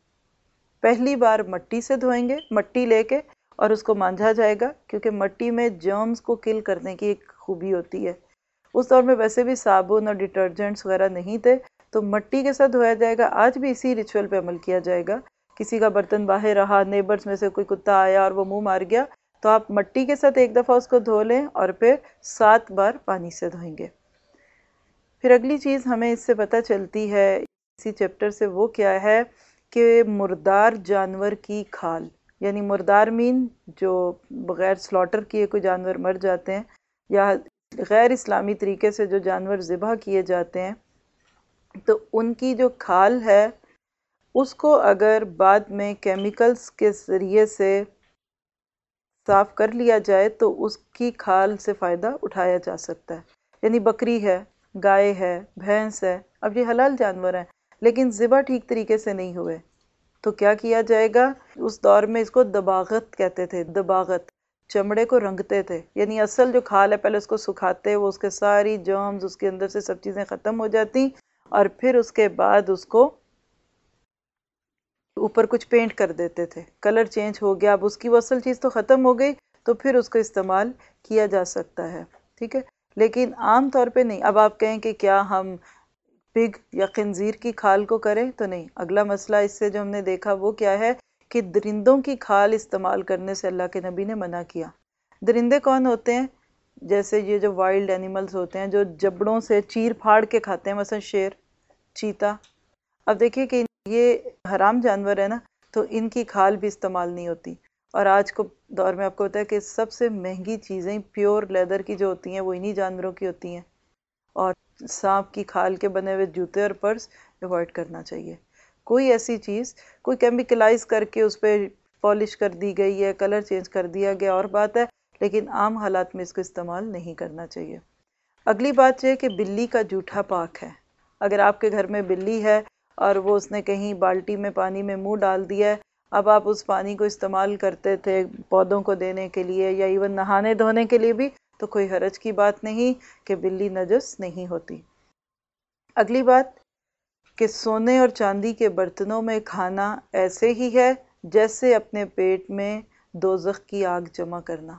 پہلی بار مٹی سے دھوئیں گے، مٹی لے کے، اور اس کو مانجھا جائے گا، کیونکہ مٹی میں جرمز کو کل کرنے کی ایک خوبی ہوتی ہے۔ اس دور میں ویسے بھی صابن اور ڈٹرجنٹس وغیرہ نہیں تھے، تو مٹی کے ساتھ دھویا جائے گا۔ آج بھی اسی ریچول پہ عمل کیا جائے گا۔ کسی کا برتن باہر رہا، نیبرز میں سے کوئی کتا آیا اور وہ منہ مار گیا، تو آپ مٹی کے ساتھ 1 دفعہ اس کو دھو لیں اور پھر 7 بار پانی سے دھوئیں گے۔ پھر اگلی چیز ہمیں اس سے پتہ چلتی ہے اسی چیپٹر سے، وہ کیا ہے کہ مردار جانور کی کھال، یعنی مردار مین جو بغیر سلاٹر کیے کوئی جانور مر جاتے ہیں، یا غیر اسلامی طریقے سے جو جانور ذبح کیے جاتے ہیں، تو ان کی جو کھال ہے اس کو اگر بعد میں کیمیکلز کے ذریعے سے صاف کر لیا جائے تو اس کی کھال سے فائدہ اٹھایا جا سکتا ہے۔ یعنی بکری ہے، گائے ہے، بھینس ہے، اب یہ حلال جانور ہیں لیکن ذبح ٹھیک طریقے سے نہیں ہوئے، تو کیا کیا جائے گا؟ اس دور میں اس کو دباغت کہتے تھے، دباغت، چمڑے کو رنگتے تھے، یعنی اصل جو کھال ہے پہلے اس کو سکھاتے، وہ اس کے ساری جرمز اس کے اندر سے سب چیزیں ختم ہو جاتی، اور پھر اس کے بعد اس کو اوپر کچھ پینٹ کر دیتے تھے، کلر چینج ہو گیا، اب اس کی وہ اصل چیز تو ختم ہو گئی، تو پھر اس کو استعمال کیا جا سکتا ہے، ٹھیک ہے۔ لیکن عام طور پہ نہیں۔ اب آپ کہیں کہ کیا ہم پگ یا خنزیر کی کھال کو کریں؟ تو نہیں۔ اگلا مسئلہ اس سے جو ہم نے دیکھا وہ کیا ہے کہ درندوں کی کھال استعمال کرنے سے اللہ کے نبی نے منع کیا۔ درندے کون ہوتے ہیں؟ جیسے یہ جو وائلڈ اینیملز ہوتے ہیں جو جبڑوں سے چیر پھاڑ کے کھاتے ہیں، مثلا شیر، چیتا. اب دیکھیے کہ یہ حرام جانور ہے نا، تو ان کی کھال بھی استعمال نہیں ہوتی. اور آج کو دور میں آپ کو پتا ہے کہ سب سے مہنگی چیزیں پیور لیدر کی جو ہوتی ہیں وہ انہی جانوروں کی ہوتی ہیں. اور سانپ کی کھال کے بنے ہوئے جوتے اور پرس ایوائڈ کرنا چاہیے. کوئی ایسی چیز کوئی کیمیکلائز کر کے اس پہ پالش کر دی گئی ہے، کلر چینج کر دیا گیا اور بات ہے، لیکن عام حالات میں اس کو استعمال نہیں کرنا چاہیے. اگلی بات یہ کہ بلی کا جوٹھا پاک ہے. اگر آپ کے گھر میں بلی ہے اور وہ اس نے کہیں بالٹی میں پانی میں منہ ڈال دیا ہے، اب آپ اس پانی کو استعمال کرتے تھے پودوں کو دینے کے لیے یا ایون نہانے دھونے کے لیے بھی، تو کوئی حرج کی بات نہیں کہ بلی نجس نہیں ہوتی. اگلی بات کہ سونے اور چاندی کے برتنوں میں کھانا ایسے ہی ہے جیسے اپنے پیٹ میں دوزخ کی آگ جمع کرنا.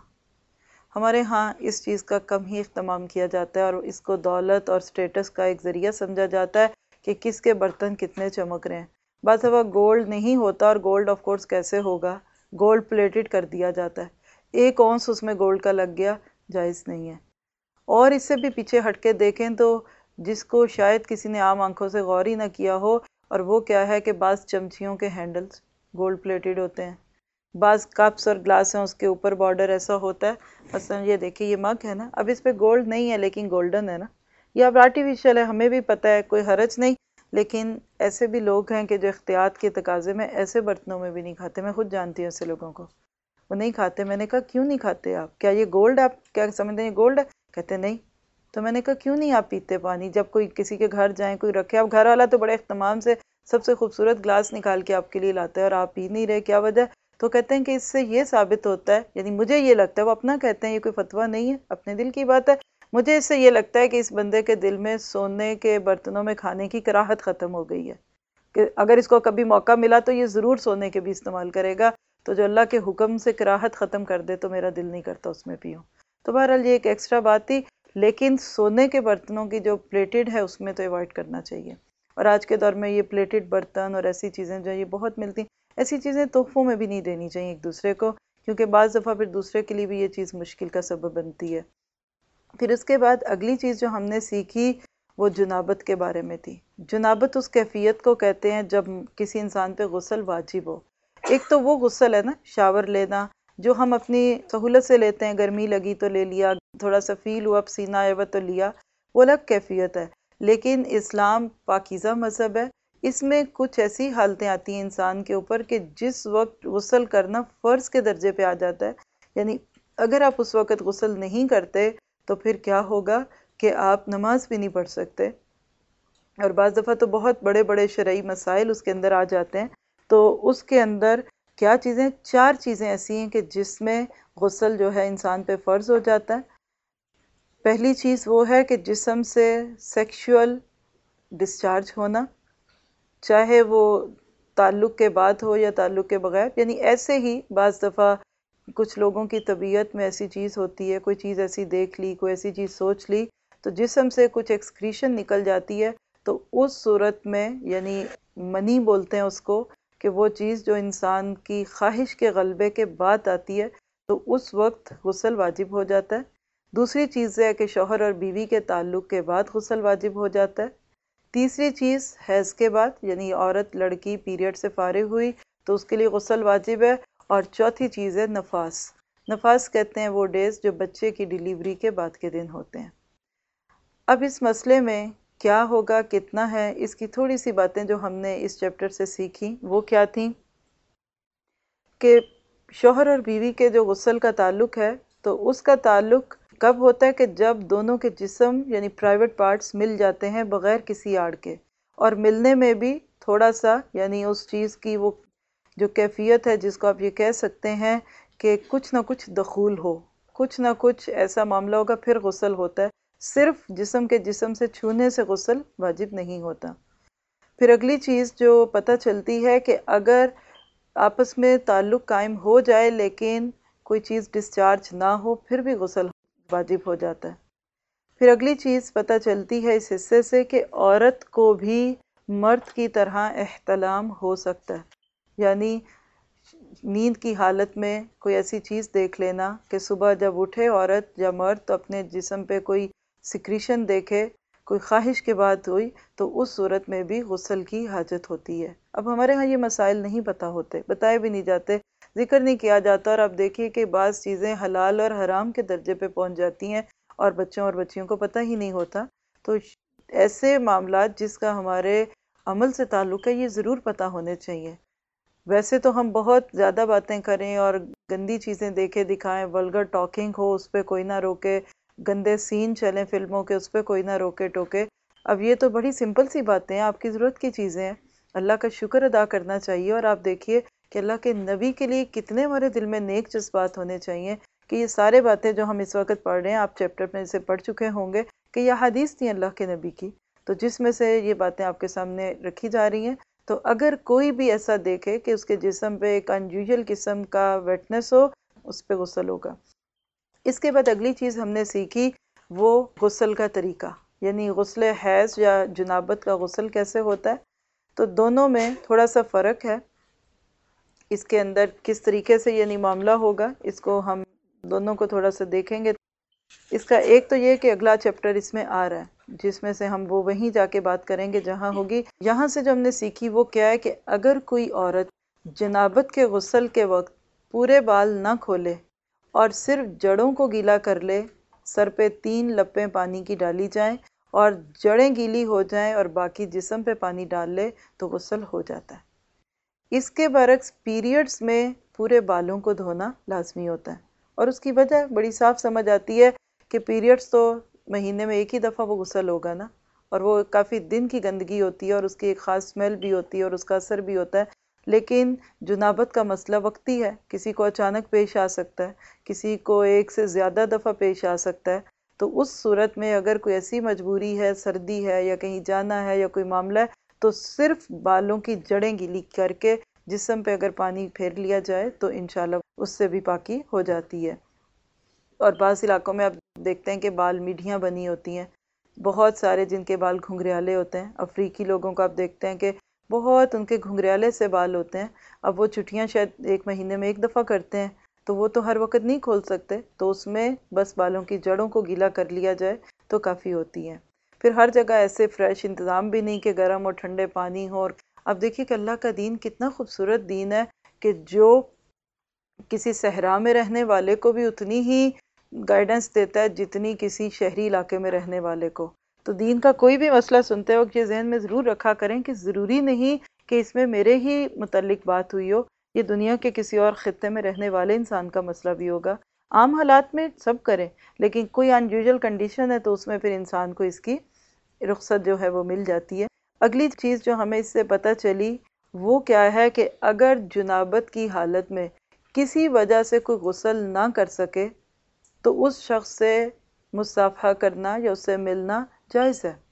ہمارے ہاں اس چیز کا کم ہی اہتمام کیا جاتا ہے اور اس کو دولت اور سٹیٹس کا ایک ذریعہ سمجھا جاتا ہے کہ کس کے برتن کتنے چمک رہے ہیں. بعض دفعہ گولڈ نہیں ہوتا، اور گولڈ آف کورس کیسے ہوگا، گولڈ پلیٹڈ کر دیا جاتا ہے، 1 اونس اس میں گولڈ کا لگ گیا، جائز نہیں ہے. اور اس سے بھی پیچھے ہٹ کے دیکھیں تو جس کو شاید کسی نے عام آنکھوں سے غور ہی نہ کیا ہو، اور وہ کیا ہے کہ بعض چمچیوں کے ہینڈلز گولڈ پلیٹڈ ہوتے ہیں، بعض کپس اور گلاس ہیں اس کے اوپر بارڈر ایسا ہوتا ہے. مثلا یہ دیکھیں یہ مگ ہے نا، اب اس پہ گولڈ نہیں ہے لیکن گولڈن ہے نا، یہ اب آرٹیفیشل ہے، ہمیں بھی پتہ ہے، کوئی حرج نہیں. لیکن ایسے بھی لوگ ہیں کہ جو احتیاط کے تقاضے میں ایسے برتنوں میں بھی نہیں کھاتے. میں خود جانتی ہوں ایسے لوگوں کو، وہ نہیں کھاتے. میں نے کہا کیوں نہیں کھاتے آپ؟ کیا یہ گولڈ، آپ کیا سمجھتے ہیں یہ گولڈ ہے؟ کہتے نہیں. تو میں نے کہا کیوں نہیں آپ پیتے پانی؟ جب کوئی کسی کے گھر جائیں، کوئی رکھے، اب گھر والا تو بڑے اہتمام سے سب سے خوبصورت گلاس نکال کے آپ کے لیے لاتا ہے اور آپ پی نہیں رہے، کیا وجہ؟ تو کہتے ہیں کہ اس سے یہ ثابت ہوتا ہے، یعنی مجھے یہ لگتا ہے، وہ اپنا کہتے ہیں، یہ کوئی فتویٰ نہیں ہے، اپنے دل کی بات ہے، مجھے اس سے یہ لگتا ہے کہ اس بندے کے دل میں سونے کے برتنوں میں کھانے کی کراہت ختم ہو گئی ہے، کہ اگر اس کو کبھی موقع ملا تو یہ ضرور سونے کے بھی استعمال کرے گا. تو جو اللہ کے حکم سے کراہت ختم کر دے تو میرا دل نہیں کرتا اس میں پیوں. تو بہرحال یہ ایک ایکسٹرا بات تھی، لیکن سونے کے برتنوں کی جو پلیٹڈ ہے اس میں تو ایوائڈ کرنا چاہیے. اور آج کے دور میں یہ پلیٹڈ برتن اور ایسی چیزیں جو یہ بہت ملتی ہیں، ایسی چیزیں تحفوں میں بھی نہیں دینی چاہیے ایک دوسرے کو، کیونکہ بعض دفعہ پھر دوسرے کے لیے بھی یہ چیز مشکل کا سبب بنتی ہے. پھر اس کے بعد اگلی چیز جو ہم نے سیکھی وہ جنابت کے بارے میں تھی. جنابت اس کیفیت کو کہتے ہیں جب کسی انسان پہ غسل واجب ہو. ایک تو وہ غسل ہے نا، شاور لینا، جو ہم اپنی سہولت سے لیتے ہیں، گرمی لگی تو لے لیا، تھوڑا سا فیل ہوا، پسینہ آیا ہوا تو لیا، وہ الگ کیفیت ہے. لیکن اسلام پاکیزہ مذہب ہے، اس میں کچھ ایسی حالتیں آتی ہیں انسان کے اوپر کہ جس وقت غسل کرنا فرض کے درجے پہ آ جاتا ہے. یعنی اگر آپ اس وقت غسل نہیں کرتے تو پھر کیا ہوگا کہ آپ نماز بھی نہیں پڑھ سکتے. اور بعض دفعہ تو بہت بڑے بڑے شرعی مسائل اس کے اندر آ جاتے ہیں. تو اس کے اندر کیا چیزیں، 4 چیزیں ایسی ہیں کہ جس میں غسل جو ہے انسان پہ فرض ہو جاتا ہے. پہلی چیز وہ ہے کہ جسم سے سیکشول ڈسچارج ہونا، چاہے وہ تعلق کے بعد ہو یا تعلق کے بغیر. یعنی ایسے ہی بعض دفعہ کچھ لوگوں کی طبیعت میں ایسی چیز ہوتی ہے، کوئی چیز ایسی دیکھ لی، کوئی ایسی چیز سوچ لی، تو جسم سے کچھ ایکسکریشن نکل جاتی ہے. تو اس صورت میں، یعنی منی بولتے ہیں اس کو، کہ وہ چیز جو انسان کی خواہش کے غلبے کے بعد آتی ہے، تو اس وقت غسل واجب ہو جاتا ہے. دوسری چیز ہے کہ شوہر اور بیوی کے تعلق کے بعد غسل واجب ہو جاتا ہے. تیسری چیز حیض کے بعد، یعنی عورت لڑکی پیریڈ سے فارغ ہوئی تو اس کے لیے غسل واجب ہے. اور چوتھی چیز ہے نفاس. نفاس کہتے ہیں وہ ڈیز جو بچے کی ڈیلیوری کے بعد کے دن ہوتے ہیں. اب اس مسئلے میں کیا ہوگا، کتنا ہے، اس کی تھوڑی سی باتیں جو ہم نے اس چیپٹر سے سیکھی وہ کیا تھیں کہ شوہر اور بیوی کے جو غسل کا تعلق ہے تو اس کا تعلق کب ہوتا ہے کہ جب دونوں کے جسم یعنی پرائیویٹ پارٹس مل جاتے ہیں بغیر کسی آڑ کے، اور ملنے میں بھی تھوڑا سا، یعنی اس چیز کی وہ جو کیفیت ہے جس کو آپ یہ کہہ سکتے ہیں کہ کچھ نہ کچھ دخول ہو، کچھ نہ کچھ ایسا معاملہ ہوگا، پھر غسل ہوتا ہے. صرف جسم کے جسم سے چھونے سے غسل واجب نہیں ہوتا. پھر اگلی چیز جو پتہ چلتی ہے کہ اگر آپس میں تعلق قائم ہو جائے لیکن کوئی چیز ڈسچارج نہ ہو، پھر بھی غسل واجب ہو جاتا ہے. پھر اگلی چیز پتہ چلتی ہے اس حصے سے کہ عورت کو بھی مرد کی طرح احتلام ہو سکتا ہے. یعنی نیند کی حالت میں کوئی ایسی چیز دیکھ لینا کہ صبح جب اٹھے عورت یا مرد تو اپنے جسم پہ کوئی سکریشن دیکھے، کوئی خواہش کی بات ہوئی، تو اس صورت میں بھی غسل کی حاجت ہوتی ہے۔ اب ہمارے ہاں یہ مسائل نہیں پتہ ہوتے، بتائے بھی نہیں جاتے، ذکر نہیں کیا جاتا، اور آپ دیکھیے کہ بعض چیزیں حلال اور حرام کے درجے پہ پہنچ جاتی ہیں اور بچوں اور بچیوں کو پتہ ہی نہیں ہوتا۔ تو ایسے معاملات جس کا ہمارے عمل سے تعلق ہے، یہ ضرور پتہ ہونے چاہیے۔ ویسے تو ہم بہت زیادہ باتیں کریں اور گندی چیزیں دیکھے دکھائیں، ولگر ٹاکنگ ہو اس پہ کوئی نہ روکے، گندے سین چلیں فلموں کے اس پہ کوئی نہ روکے ٹوکے۔ اب یہ تو بڑی سمپل سی باتیں ہیں، آپ کی ضرورت کی چیزیں ہیں، اللہ کا شکر ادا کرنا چاہیے۔ اور آپ دیکھیے کہ اللہ کے نبی کے لیے کتنے ہمارے دل میں نیک جذبات ہونے چاہیے کہ یہ سارے باتیں جو ہم اس وقت پڑھ رہے ہیں، آپ چیپٹر میں سے پڑھ چکے ہوں گے کہ یہ حدیث تھی اللہ کے نبی کی، تو جس میں سے یہ باتیں آپ کے سامنے رکھی جا رہی ہیں۔ تو اگر کوئی بھی ایسا دیکھے کہ اس کے جسم پہ ایک انیوژل قسم کا ویٹنس ہو، اس پہ غسل ہوگا۔ اس کے بعد اگلی چیز ہم نے سیکھی وہ غسل کا طریقہ، یعنی غسل حیض یا جنابت کا غسل کیسے ہوتا ہے۔ تو دونوں میں تھوڑا سا فرق ہے، اس کے اندر کس طریقے سے یعنی معاملہ ہوگا، اس کو ہم دونوں کو تھوڑا سا دیکھیں گے۔ اس کا ایک تو یہ کہ اگلا چیپٹر اس میں آ رہا ہے جس میں سے ہم وہ وہیں جا کے بات کریں گے جہاں ہوگی۔ یہاں سے جو ہم نے سیکھی وہ کیا ہے کہ اگر کوئی عورت جنابت کے غسل کے وقت پورے بال نہ کھولے اور صرف جڑوں کو گیلا کر لے، سر پہ 3 لپیں پانی کی ڈالی جائیں اور جڑیں گیلی ہو جائیں اور باقی جسم پہ پانی ڈال لے تو غسل ہو جاتا ہے۔ اس کے برعکس پیریڈز میں پورے بالوں کو دھونا لازمی ہوتا ہے، اور اس کی وجہ بڑی صاف سمجھ آتی ہے کہ پیریڈز تو مہینے میں ایک ہی دفعہ وہ غسل ہوگا نا، اور وہ کافی دن کی گندگی ہوتی ہے اور اس کی ایک خاص سمیل بھی ہوتی ہے اور اس کا اثر بھی ہوتا ہے۔ لیکن جنابت کا مسئلہ وقتی ہے، کسی کو اچانک پیش آ سکتا ہے، کسی کو ایک سے زیادہ دفعہ پیش آ سکتا ہے۔ تو اس صورت میں اگر کوئی ایسی مجبوری ہے، سردی ہے یا کہیں جانا ہے یا کوئی معاملہ ہے، تو صرف بالوں کی جڑیں گیلی کر کے جسم پہ اگر پانی پھیر لیا جائے تو انشاءاللہ اس سے بھی پاکی ہو جاتی ہے۔ اور بعض علاقوں میں آپ دیکھتے ہیں کہ بال میڈیاں بنی ہوتی ہیں، بہت سارے جن کے بال گھنگریالے ہوتے ہیں۔ افریقی لوگوں کو آپ دیکھتے ہیں کہ بہت ان کے گھنگریالے سے بال ہوتے ہیں۔ اب وہ چھٹیاں شاید ایک مہینے میں ایک دفعہ کرتے ہیں، تو وہ تو ہر وقت نہیں کھول سکتے، تو اس میں بس بالوں کی جڑوں کو گیلا کر لیا جائے تو کافی ہوتی ہیں۔ پھر ہر جگہ ایسے فریش انتظام بھی نہیں کہ گرم اور ٹھنڈے پانی ہو۔ اور اب دیکھیے کہ اللہ کا دین کتنا خوبصورت دین ہے کہ جو کسی صحرا میں رہنے والے کو بھی اتنی ہی گائیڈنس دیتا ہے جتنی کسی شہری علاقے میں رہنے والے کو۔ تو دین کا کوئی بھی مسئلہ سنتے وقت یہ ذہن میں ضرور رکھا کریں کہ ضروری نہیں کہ اس میں میرے ہی متعلق بات ہوئی ہو، یہ دنیا کے کسی اور خطے میں رہنے والے انسان کا مسئلہ بھی ہوگا۔ عام حالات میں سب کریں، لیکن کوئی انیوژل کنڈیشن ہے تو اس میں پھر انسان کو اس کی رخصت جو ہے وہ مل جاتی ہے۔ اگلی چیز جو ہمیں اس سے پتہ چلی وہ کیا ہے کہ اگر جنابت کی حالت میں کسی وجہ سے کوئی غسل نہ کر سکے تو اس شخص سے مصافحہ کرنا یا اس سے ملنا جائز ہے۔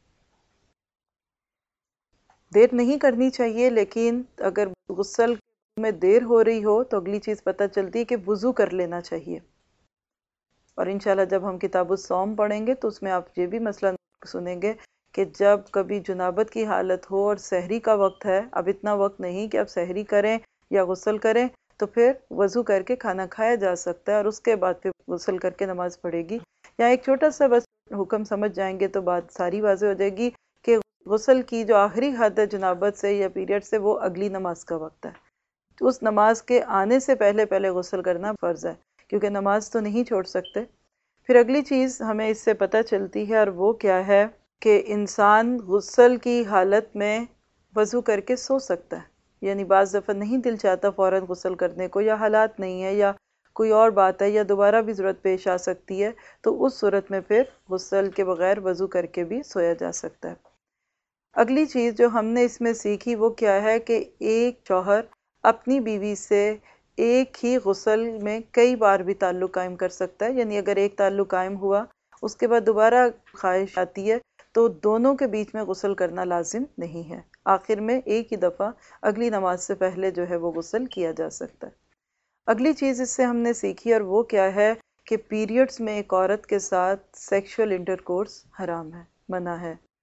دیر نہیں کرنی چاہیے، لیکن اگر غسل میں دیر ہو رہی ہو تو اگلی چیز پتہ چلتی ہے کہ وضو کر لینا چاہیے۔ اور انشاءاللہ جب ہم کتاب الصوم پڑھیں گے تو اس میں آپ یہ بھی مسئلہ سنیں گے کہ جب کبھی جنابت کی حالت ہو اور سحری کا وقت ہے، اب اتنا وقت نہیں کہ اب سحری کریں یا غسل کریں، تو پھر وضو کر کے کھانا کھایا جا سکتا ہے اور اس کے بعد پھر غسل کر کے نماز پڑھے گی۔ یا ایک چھوٹا سا بس حکم سمجھ جائیں گے تو بات ساری واضح ہو جائے گی کہ غسل کی جو آخری حد ہے جنابت سے یا پیریڈ سے، وہ اگلی نماز کا وقت ہے۔ تو اس نماز کے آنے سے پہلے غسل کرنا فرض ہے، کیونکہ نماز تو نہیں چھوڑ سکتے۔ پھر اگلی چیز ہمیں اس سے پتہ چلتی ہے اور وہ کیا ہے کہ انسان غسل کی حالت میں وضو کر کے سو سکتا ہے، یعنی بعض دفعہ نہیں دل چاہتا فوراً غسل کرنے کو، یا حالات نہیں ہے یا کوئی اور بات ہے یا دوبارہ بھی ضرورت پیش آ سکتی ہے، تو اس صورت میں پھر غسل کے بغیر وضو کر کے بھی سویا جا سکتا ہے۔ اگلی چیز جو ہم نے اس میں سیکھی وہ کیا ہے کہ ایک شوہر اپنی بیوی سے ایک ہی غسل میں کئی بار بھی تعلق قائم کر سکتا ہے، یعنی اگر ایک تعلق قائم ہوا اس کے بعد دوبارہ خواہش آتی ہے تو دونوں کے بیچ میں غسل کرنا لازم نہیں ہے، آخر میں ایک ہی دفعہ اگلی نماز سے پہلے جو ہے وہ غسل کیا جا سکتا ہے۔ اگلی چیز اس سے ہم نے سیکھی اور وہ کیا ہے کہ پیریڈز میں ایک عورت کے ساتھ سیکشول انٹرکورس حرام ہے، منع ہے،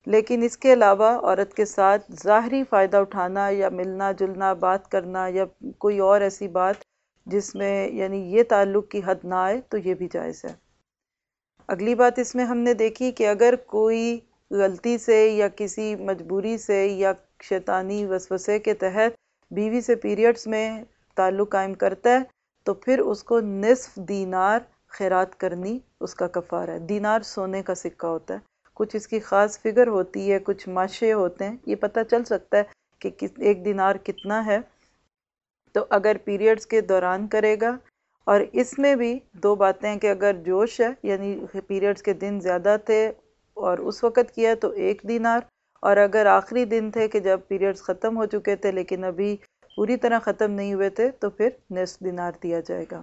لیکن اس کے علاوہ عورت کے ساتھ ظاہری فائدہ اٹھانا یا ملنا جلنا بات کرنا یا کوئی اور ایسی بات جس میں یعنی یہ تعلق کی حد نہ آئے تو یہ بھی جائز ہے۔ اگلی بات اس میں ہم نے دیکھی کہ اگر کوئی غلطی سے یا کسی مجبوری سے یا شیطانی وسوسے کے تحت بیوی سے پیریڈز میں تعلق قائم کرتا ہے تو پھر اس کو نصف دینار خیرات کرنی اس کا کفارہ ہے۔ دینار سونے کا سکہ ہوتا ہے، کچھ اس کی خاص فگر ہوتی ہے، کچھ ماشے ہوتے ہیں، یہ پتہ چل سکتا ہے کہ ایک دینار کتنا ہے۔ تو اگر پیریڈز کے دوران کرے گا، اور اس میں بھی دو باتیں ہیں کہ اگر جوش ہے یعنی پیریڈز کے دن زیادہ تھے اور اس وقت کیا تو 1 دینار، اور اگر آخری دن تھے کہ جب پیریڈز ختم ہو چکے تھے لیکن ابھی پوری طرح ختم نہیں ہوئے تھے تو پھر نصف دینار دیا جائے گا۔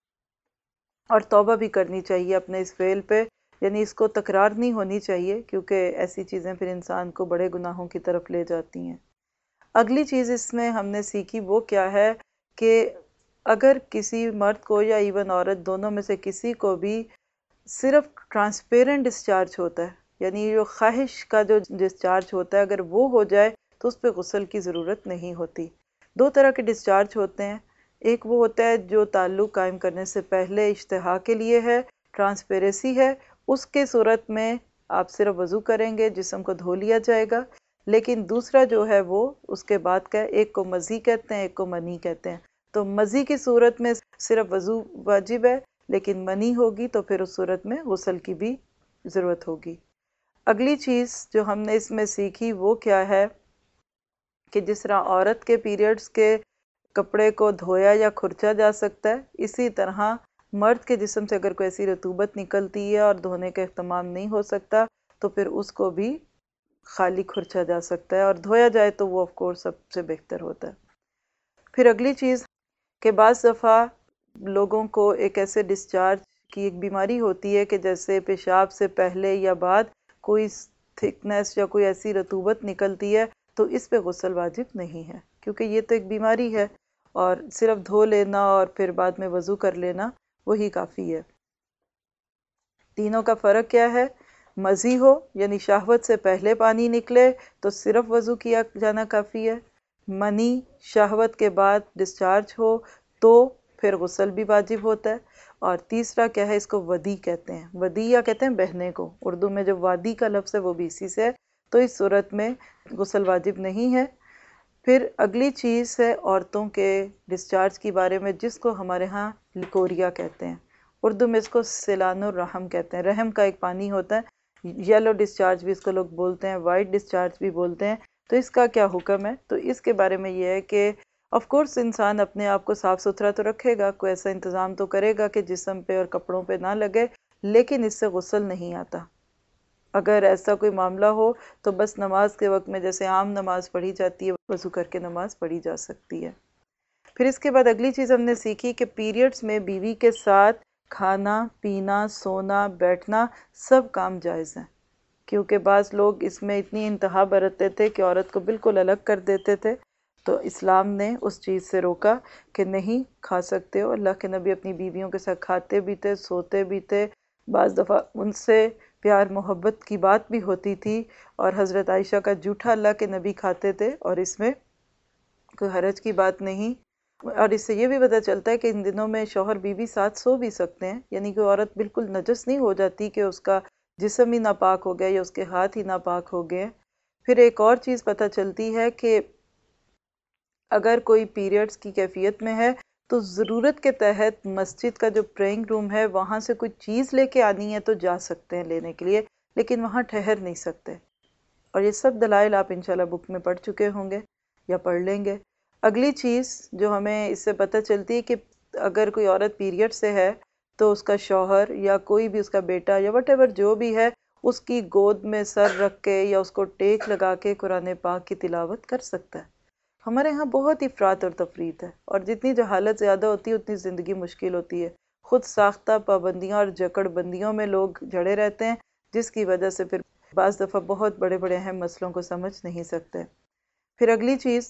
اور توبہ بھی کرنی چاہیے اپنے اس فعل پہ، یعنی اس کو تکرار نہیں ہونی چاہیے کیونکہ ایسی چیزیں پھر انسان کو بڑے گناہوں کی طرف لے جاتی ہیں۔ اگلی چیز اس میں ہم نے سیکھی وہ کیا ہے کہ اگر کسی مرد کو یا ایون عورت دونوں میں سے کسی کو بھی صرف ٹرانسپیرنٹ ڈسچارج ہوتا ہے، یعنی جو خواہش کا جو ڈسچارج ہوتا ہے اگر وہ ہو جائے تو اس پہ غسل کی ضرورت نہیں ہوتی۔ دو طرح کے ڈسچارج ہوتے ہیں، ایک وہ ہوتا ہے جو تعلق قائم کرنے سے پہلے اشتہا کے لیے ہے، ٹرانسپیریسی ہے، اس کے صورت میں آپ صرف وضو کریں گے، جسم کو دھو لیا جائے گا۔ لیکن دوسرا جو ہے وہ اس کے بعد کا ہے، ایک کو مزی کہتے ہیں ایک کو منی کہتے ہیں۔ تو مزی کی صورت میں صرف وضو واجب ہے، لیکن منی ہوگی تو پھر اس صورت میں غسل کی بھی ضرورت ہوگی۔ اگلی چیز جو ہم نے اس میں سیکھی وہ کیا ہے کہ جس طرح عورت کے پیریڈز کے کپڑے کو دھویا یا کھرچا جا سکتا ہے، اسی طرح مرد کے جسم سے اگر کوئی ایسی رطوبت نکلتی ہے اور دھونے کا اہتمام نہیں ہو سکتا تو پھر اس کو بھی خالی کھرچا جا سکتا ہے، اور دھویا جائے تو وہ آف کورس سب سے بہتر ہوتا ہے۔ پھر اگلی چیز کہ بعض دفعہ لوگوں کو ایک ایسے ڈسچارج کی ایک بیماری ہوتی ہے کہ جیسے پیشاب سے پہلے یا بعد کوئی تھکنس یا کوئی ایسی رطوبت نکلتی ہے تو اس پہ غسل واجب نہیں ہے، کیونکہ یہ تو ایک بیماری ہے اور صرف دھو لینا اور پھر بعد میں وضو کر لینا وہی کافی ہے۔ تینوں کا فرق کیا ہے؟ مزی ہو یعنی شہوت سے پہلے پانی نکلے تو صرف وضو کیا جانا کافی ہے، منی شہوت کے بعد ڈسچارج ہو تو پھر غسل بھی واجب ہوتا ہے، اور تیسرا کیا ہے، اس کو ودی کہتے ہیں، ودی یا کہتے ہیں بہنے کو، اردو میں جو وادی کا لفظ ہے وہ بھی اسی سے ہے، تو اس صورت میں غسل واجب نہیں ہے۔ پھر اگلی چیز ہے عورتوں کے ڈسچارج کے بارے میں، جس کو ہمارے ہاں لیکوریا کہتے ہیں، اردو میں اس کو سیلان الرحم کہتے ہیں، رحم کا ایک پانی ہوتا ہے، یلو ڈسچارج بھی اس کو لوگ بولتے ہیں، وائٹ ڈسچارج بھی بولتے ہیں۔ تو اس کا کیا حکم ہے؟ تو اس کے بارے میں یہ ہے کہ آف کورس انسان اپنے آپ کو صاف ستھرا تو رکھے گا، کوئی ایسا انتظام تو کرے گا کہ جسم پہ اور کپڑوں پہ نہ لگے، لیکن اس سے غسل نہیں آتا۔ اگر ایسا کوئی معاملہ ہو تو بس نماز کے وقت میں جیسے عام نماز پڑھی جاتی ہے وضو کر کے نماز پڑھی جا سکتی ہے۔ پھر اس کے بعد اگلی چیز ہم نے سیکھی کہ پیریڈز میں بیوی کے ساتھ کھانا پینا سونا بیٹھنا سب کام جائز ہیں، کیونکہ بعض لوگ اس میں اتنی انتہا برتتے تھے کہ عورت کو بالکل الگ کر دیتے تھے، تو اسلام نے اس چیز سے روکا کہ نہیں کھا سکتے ہو۔ اللہ کے نبی اپنی بیویوں کے ساتھ کھاتے بھی تھے سوتے بھی تھے، بعض دفعہ ان سے پیار محبت کی بات بھی ہوتی تھی، اور حضرت عائشہ کا جوٹا اللہ کے نبی کھاتے تھے، اور اس میں کوئی حرج کی بات نہیں۔ اور اس سے یہ بھی پتہ چلتا ہے کہ ان دنوں میں شوہر بیوی ساتھ سو بھی سکتے ہیں، یعنی کہ عورت بالکل نجس نہیں ہو جاتی کہ اس کا جسم ہی ناپاک ہو گیا یا اس کے ہاتھ ہی ناپاک ہو گئے۔ پھر ایک اور چیز پتہ چلتی ہے کہ اگر کوئی پیریڈز کی کیفیت میں ہے تو ضرورت کے تحت مسجد کا جو پریئنگ روم ہے وہاں سے کوئی چیز لے کے آنی ہے تو جا سکتے ہیں لینے کے لیے، لیکن وہاں ٹھہر نہیں سکتے، اور یہ سب دلائل آپ انشاءاللہ بک میں پڑھ چکے ہوں گے یا پڑھ لیں گے۔ اگلی چیز جو ہمیں اس سے پتہ چلتی ہے کہ اگر کوئی عورت پیریڈ سے ہے تو اس کا شوہر یا کوئی بھی اس کا بیٹا یا وٹ ایور جو بھی ہے اس کی گود میں سر رکھ کے یا اس کو ٹیک لگا کے قرآن پاک کی تلاوت کر سکتا ہے۔ ہمارے ہاں بہت افراط اور تفریط ہے، اور جتنی جہالت زیادہ ہوتی ہے اتنی زندگی مشکل ہوتی ہے، خود ساختہ پابندیاں اور جکڑ بندیوں میں لوگ جڑے رہتے ہیں، جس کی وجہ سے پھر بعض دفعہ بہت بڑے بڑے اہم مسئلوں کو سمجھ نہیں سکتے۔ پھر اگلی چیز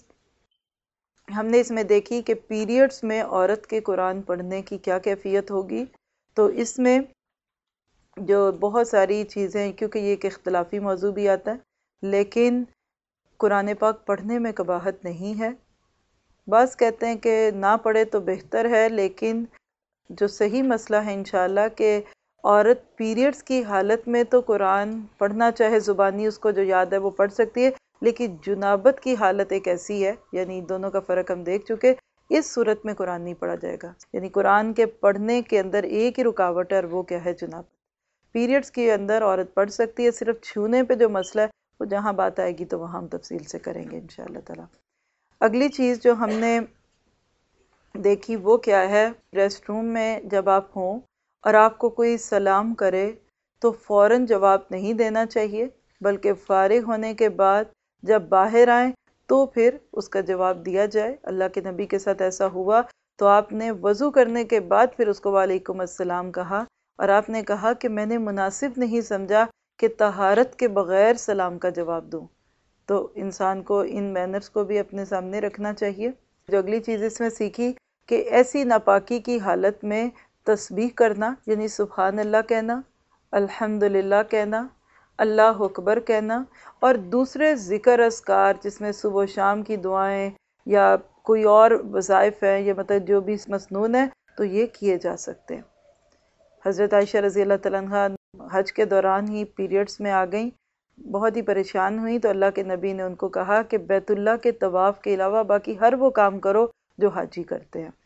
ہم نے اس میں دیکھی کہ پیریڈز میں عورت کے قرآن پڑھنے کی کیا کیفیت ہوگی، تو اس میں جو بہت ساری چیزیں، کیونکہ یہ ایک اختلافی موضوع بھی آتا ہے، لیکن قرآن پاک پڑھنے میں قباحت نہیں ہے۔ بعض کہتے ہیں کہ نہ پڑھے تو بہتر ہے، لیکن جو صحیح مسئلہ ہے انشاءاللہ کہ عورت پیریڈز کی حالت میں تو قرآن پڑھنا چاہے زبانی اس کو جو یاد ہے وہ پڑھ سکتی ہے، لیکن جنابت کی حالت ایک ایسی ہے، یعنی دونوں کا فرق ہم دیکھ چکے، اس صورت میں قرآن نہیں پڑھا جائے گا۔ یعنی قرآن کے پڑھنے کے اندر ایک ہی رکاوٹ ہے اور وہ کیا ہے؟ جنابت۔ پیریڈز کے اندر عورت پڑھ سکتی ہے، صرف چھونے پہ جو مسئلہ ہے وہ جہاں بات آئے گی تو وہاں ہم تفصیل سے کریں گے انشاءاللہ تعالی۔ اگلی چیز جو ہم نے دیکھی وہ کیا ہے؟ ریسٹ روم میں جب آپ ہوں اور آپ کو کوئی سلام کرے تو فوراً جواب نہیں دینا چاہیے، بلکہ فارغ ہونے کے بعد جب باہر آئیں تو پھر اس کا جواب دیا جائے۔ اللہ کے نبی کے ساتھ ایسا ہوا تو آپ نے وضو کرنے کے بعد پھر اس کو وعلیکم السلام کہا، اور آپ نے کہا کہ میں نے مناسب نہیں سمجھا کہ طہارت کے بغیر سلام کا جواب دوں۔ تو انسان کو ان مینرز کو بھی اپنے سامنے رکھنا چاہیے۔ جو اگلی چیز اس میں سیکھی کہ ایسی ناپاکی کی حالت میں تسبیح کرنا، یعنی سبحان اللہ کہنا، الحمدللہ کہنا، اللہ اکبر کہنا، اور دوسرے ذکر اذکار جس میں صبح و شام کی دعائیں یا کوئی اور وظائف ہیں یا مطلب جو بھی مسنون ہے تو یہ کیے جا سکتے ہیں۔ حضرت عائشہ رضی اللہ تعالیٰ عنہ حج کے دوران ہی پیریڈز میں آ گئیں، بہت ہی پریشان ہوئی، تو اللہ کے نبی نے ان کو کہا کہ بیت اللہ کے طواف کے علاوہ باقی ہر وہ کام کرو جو حاجی کرتے ہیں۔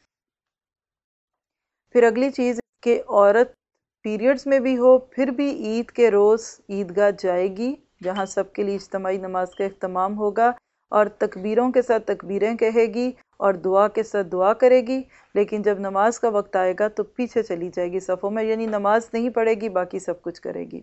پھر اگلی چیز کہ عورت پیریڈز میں بھی ہو پھر بھی عید کے روز عیدگاہ جائے گی، جہاں سب کے لیے اجتماعی نماز کا اہتمام ہوگا، اور تکبیروں کے ساتھ تکبیریں کہے گی اور دعا کے ساتھ دعا کرے گی، لیکن جب نماز کا وقت آئے گا تو پیچھے چلی جائے گی صفوں میں، یعنی نماز نہیں پڑھے گی، باقی سب کچھ کرے گی۔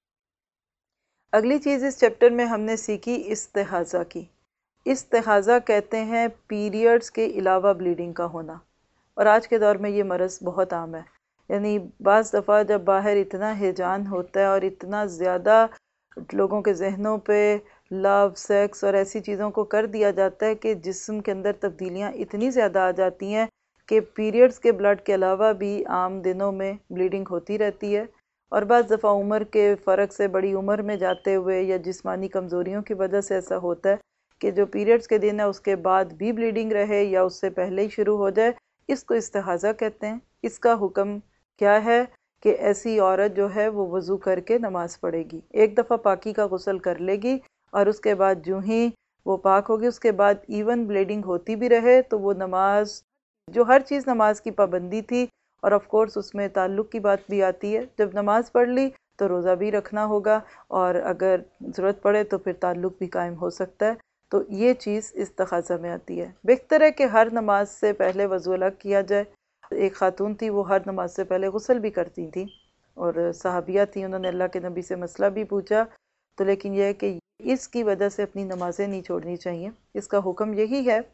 اگلی چیز اس چیپٹر میں ہم نے سیکھی استحاضہ کی۔ استحاضہ کہتے ہیں پیریڈز کے علاوہ بلیڈنگ کا ہونا، اور آج کے دور میں یہ مرض بہت عام ہے۔ یعنی بعض دفعہ جب باہر اتنا ہیجان ہوتا ہے اور اتنا زیادہ لوگوں کے ذہنوں پہ لو، سیکس اور ایسی چیزوں کو کر دیا جاتا ہے کہ جسم کے اندر تبدیلیاں اتنی زیادہ آ جاتی ہیں کہ پیریڈز کے بلڈ کے علاوہ بھی عام دنوں میں بلیڈنگ ہوتی رہتی ہے، اور بعض دفعہ عمر کے فرق سے بڑی عمر میں جاتے ہوئے یا جسمانی کمزوریوں کی وجہ سے ایسا ہوتا ہے کہ جو پیریڈز کے دن ہے اس کے بعد بھی بلیڈنگ رہے یا اس سے پہلے ہی شروع ہو جائے، اس کو استحاضہ کہتے ہیں۔ اس کا حکم کیا ہے کہ ایسی عورت جو ہے وہ وضو کر کے نماز پڑھے گی، ایک دفعہ پاکی کا غسل کر لے گی، اور اس کے بعد جو ہی وہ پاک ہوگی اس کے بعد ایون بلیڈنگ ہوتی بھی رہے تو وہ نماز، جو ہر چیز نماز کی پابندی تھی، اور آف کورس اس میں تعلق کی بات بھی آتی ہے، جب نماز پڑھ لی تو روزہ بھی رکھنا ہوگا، اور اگر ضرورت پڑے تو پھر تعلق بھی قائم ہو سکتا ہے، تو یہ چیز استحاضہ میں آتی ہے۔ بہتر ہے کہ ہر نماز سے پہلے وضو الگ کیا جائے۔ ایک خاتون تھی وہ ہر نماز سے پہلے غسل بھی کرتی تھی، اور صحابیہ تھیں، انہوں نے اللہ کے نبی سے مسئلہ بھی پوچھا، تو لیکن یہ ہے کہ اس کی وجہ سے اپنی نمازیں نہیں چھوڑنی چاہیے۔ اس کا حکم یہی ہے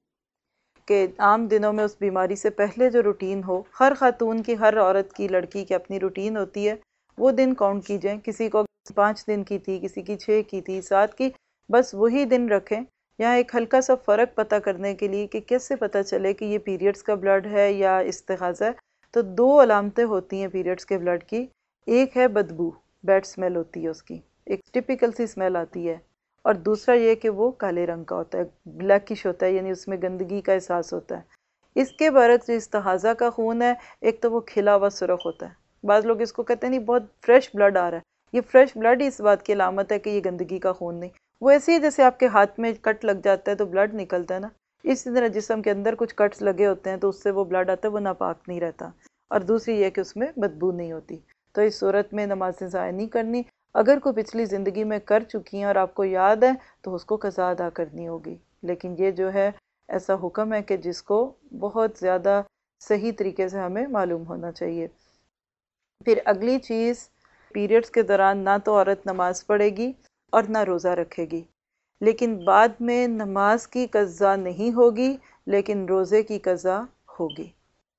کہ عام دنوں میں اس بیماری سے پہلے جو روٹین ہو، ہر خاتون کی، ہر عورت کی، لڑکی کی اپنی روٹین ہوتی ہے، وہ دن کاؤنٹ کی جائیں، کسی کو 5 دن کی تھی، کسی کی 6 کی تھی، 7 کی، بس وہی دن رکھیں۔ یہاں ایک ہلکا سا فرق پتہ کرنے کے لیے کہ کیسے پتہ چلے کہ یہ پیریڈز کا بلڈ ہے یا استحاضہ ہے، تو 2 علامتیں ہوتی ہیں پیریڈز کے بلڈ کی۔ ایک ہے بدبو، بیڈ سمیل ہوتی ہے اس کی، ایک ٹپیکل سی سمیل آتی ہے، اور دوسرا یہ کہ وہ کالے رنگ کا ہوتا ہے، بلیکش ہوتا ہے، یعنی اس میں گندگی کا احساس ہوتا ہے۔ اس کے برعکس جو استحاضہ کا خون ہے، ایک تو وہ کھلا ہوا سرخ ہوتا ہے، بعض لوگ اس کو کہتے ہیں نہیں بہت فریش بلڈ آ رہا ہے، یہ فریش بلڈ ہی اس بات کی علامت ہے کہ یہ گندگی کا خون نہیں، وہ ایسے ہی جیسے آپ کے ہاتھ میں کٹ لگ جاتا ہے تو بلڈ نکلتا ہے نا، اسی طرح جسم کے اندر کچھ کٹس لگے ہوتے ہیں تو اس سے وہ بلڈ آتا ہے، وہ ناپاک نہیں رہتا، اور دوسری یہ کہ اس میں بدبو نہیں ہوتی۔ تو اس صورت میں نمازیں ضائع نہیں کرنی، اگر کوئی پچھلی زندگی میں کر چکی ہیں اور آپ کو یاد ہے تو اس کو قضا ادا کرنی ہوگی، لیکن یہ جو ہے ایسا حکم ہے کہ جس کو بہت زیادہ صحیح طریقے سے ہمیں معلوم ہونا چاہیے۔ پھر اگلی چیز، پیریڈز کے دوران نہ تو عورت نماز پڑھے گی اور نہ روزہ رکھے گی، لیکن بعد میں نماز کی قضا نہیں ہوگی لیکن روزے کی قضا ہوگی۔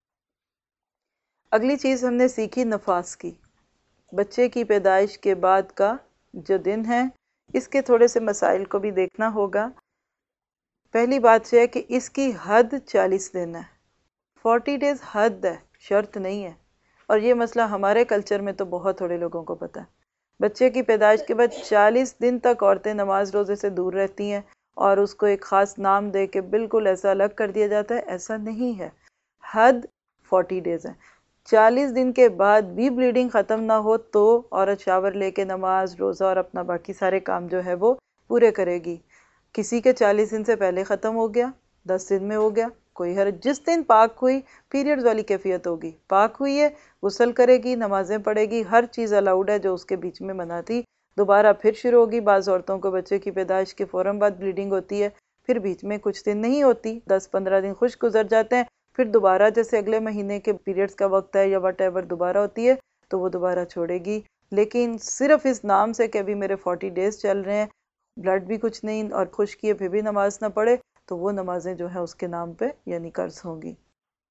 اگلی چیز ہم نے سیکھی نفاس کی، بچے کی پیدائش کے بعد کا جو دن ہے، اس کے تھوڑے سے مسائل کو بھی دیکھنا ہوگا۔ پہلی بات یہ ہے کہ اس کی حد 40 دن ہے، 40 ڈیز حد ہے، شرط نہیں ہے، اور یہ مسئلہ ہمارے کلچر میں تو بہت تھوڑے لوگوں کو پتہ ہے۔ بچے کی پیدائش کے بعد 40 دن تک عورتیں نماز روزے سے دور رہتی ہیں اور اس کو ایک خاص نام دے کے بالکل ایسا الگ کر دیا جاتا ہے، ایسا نہیں ہے۔ حد 40 ڈیز ہے۔ 40 دن کے بعد بھی بلیڈنگ ختم نہ ہو تو عورت شاور لے کے نماز روزہ اور اپنا باقی سارے کام جو ہے وہ پورے کرے گی۔ کسی کے 40 دن سے پہلے ختم ہو گیا، 10 دن میں ہو گیا، کوئی حرج۔ جس دن پاک ہوئی، پیریڈز والی کیفیت ہوگی، پاک ہوئی ہے، غسل کرے گی، نمازیں پڑھے گی، ہر چیز الاؤڈ ہے جو اس کے بیچ میں منع تھی۔ دوبارہ پھر شروع ہوگی۔ بعض عورتوں کو بچے کی پیدائش کے فوراً بعد بلیڈنگ ہوتی ہے، پھر بیچ میں کچھ دن نہیں ہوتی، 10-15 دن خشک گزر جاتے ہیں، پھر دوبارہ جیسے اگلے مہینے کے پیریڈز کا وقت ہے یا وٹ ایور دوبارہ ہوتی ہے تو وہ دوبارہ چھوڑے گی۔ لیکن صرف اس نام سے کہ ابھی میرے 40 ڈیز چل رہے ہیں، بلڈ بھی کچھ نہیں اور خشکی ہے، پھر بھی نماز نہ پڑھے تو وہ نمازیں جو ہیں اس کے نام پہ یعنی قرض ہوں گی۔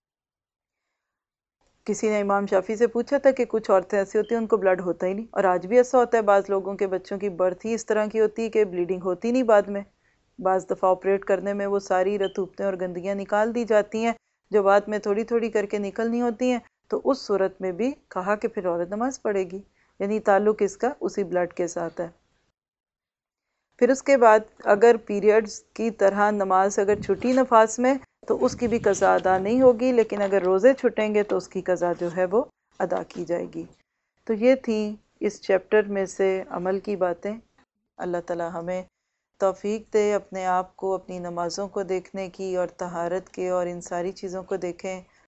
کسی نے امام شافعی سے پوچھا تھا کہ کچھ عورتیں ایسی ہوتی ہیں ان کو بلڈ ہوتا ہی نہیں، اور آج بھی ایسا ہوتا ہے، بعض لوگوں کے بچوں کی برتھ ہی اس طرح کی ہوتی ہے کہ بلیڈنگ ہوتی نہیں بعد میں۔ بعض دفعہ آپریٹ کرنے میں وہ ساری رطوبتیں اور گندگیاں نکال دی جاتی ہیں جو بعد میں تھوڑی تھوڑی کر کے نکلنی ہوتی ہیں، تو اس صورت میں بھی کہا کہ پھر عورت نماز پڑھے گی، یعنی تعلق اس کا اسی بلڈ کے ساتھ ہے۔ پھر اس کے بعد اگر پیریڈز کی طرح نماز اگر چھٹی نفاس میں تو اس کی بھی قضا ادا نہیں ہوگی، لیکن اگر روزے چھٹیں گے تو اس کی قضا جو ہے وہ ادا کی جائے گی۔ تو یہ تھیں اس چیپٹر میں سے عمل کی باتیں۔ اللہ تعالی ہمیں توفیق دے اپنے آپ کو اپنی نمازوں کو دیکھنے کی اور طہارت کے اور ان ساری چیزوں کو دیکھیں،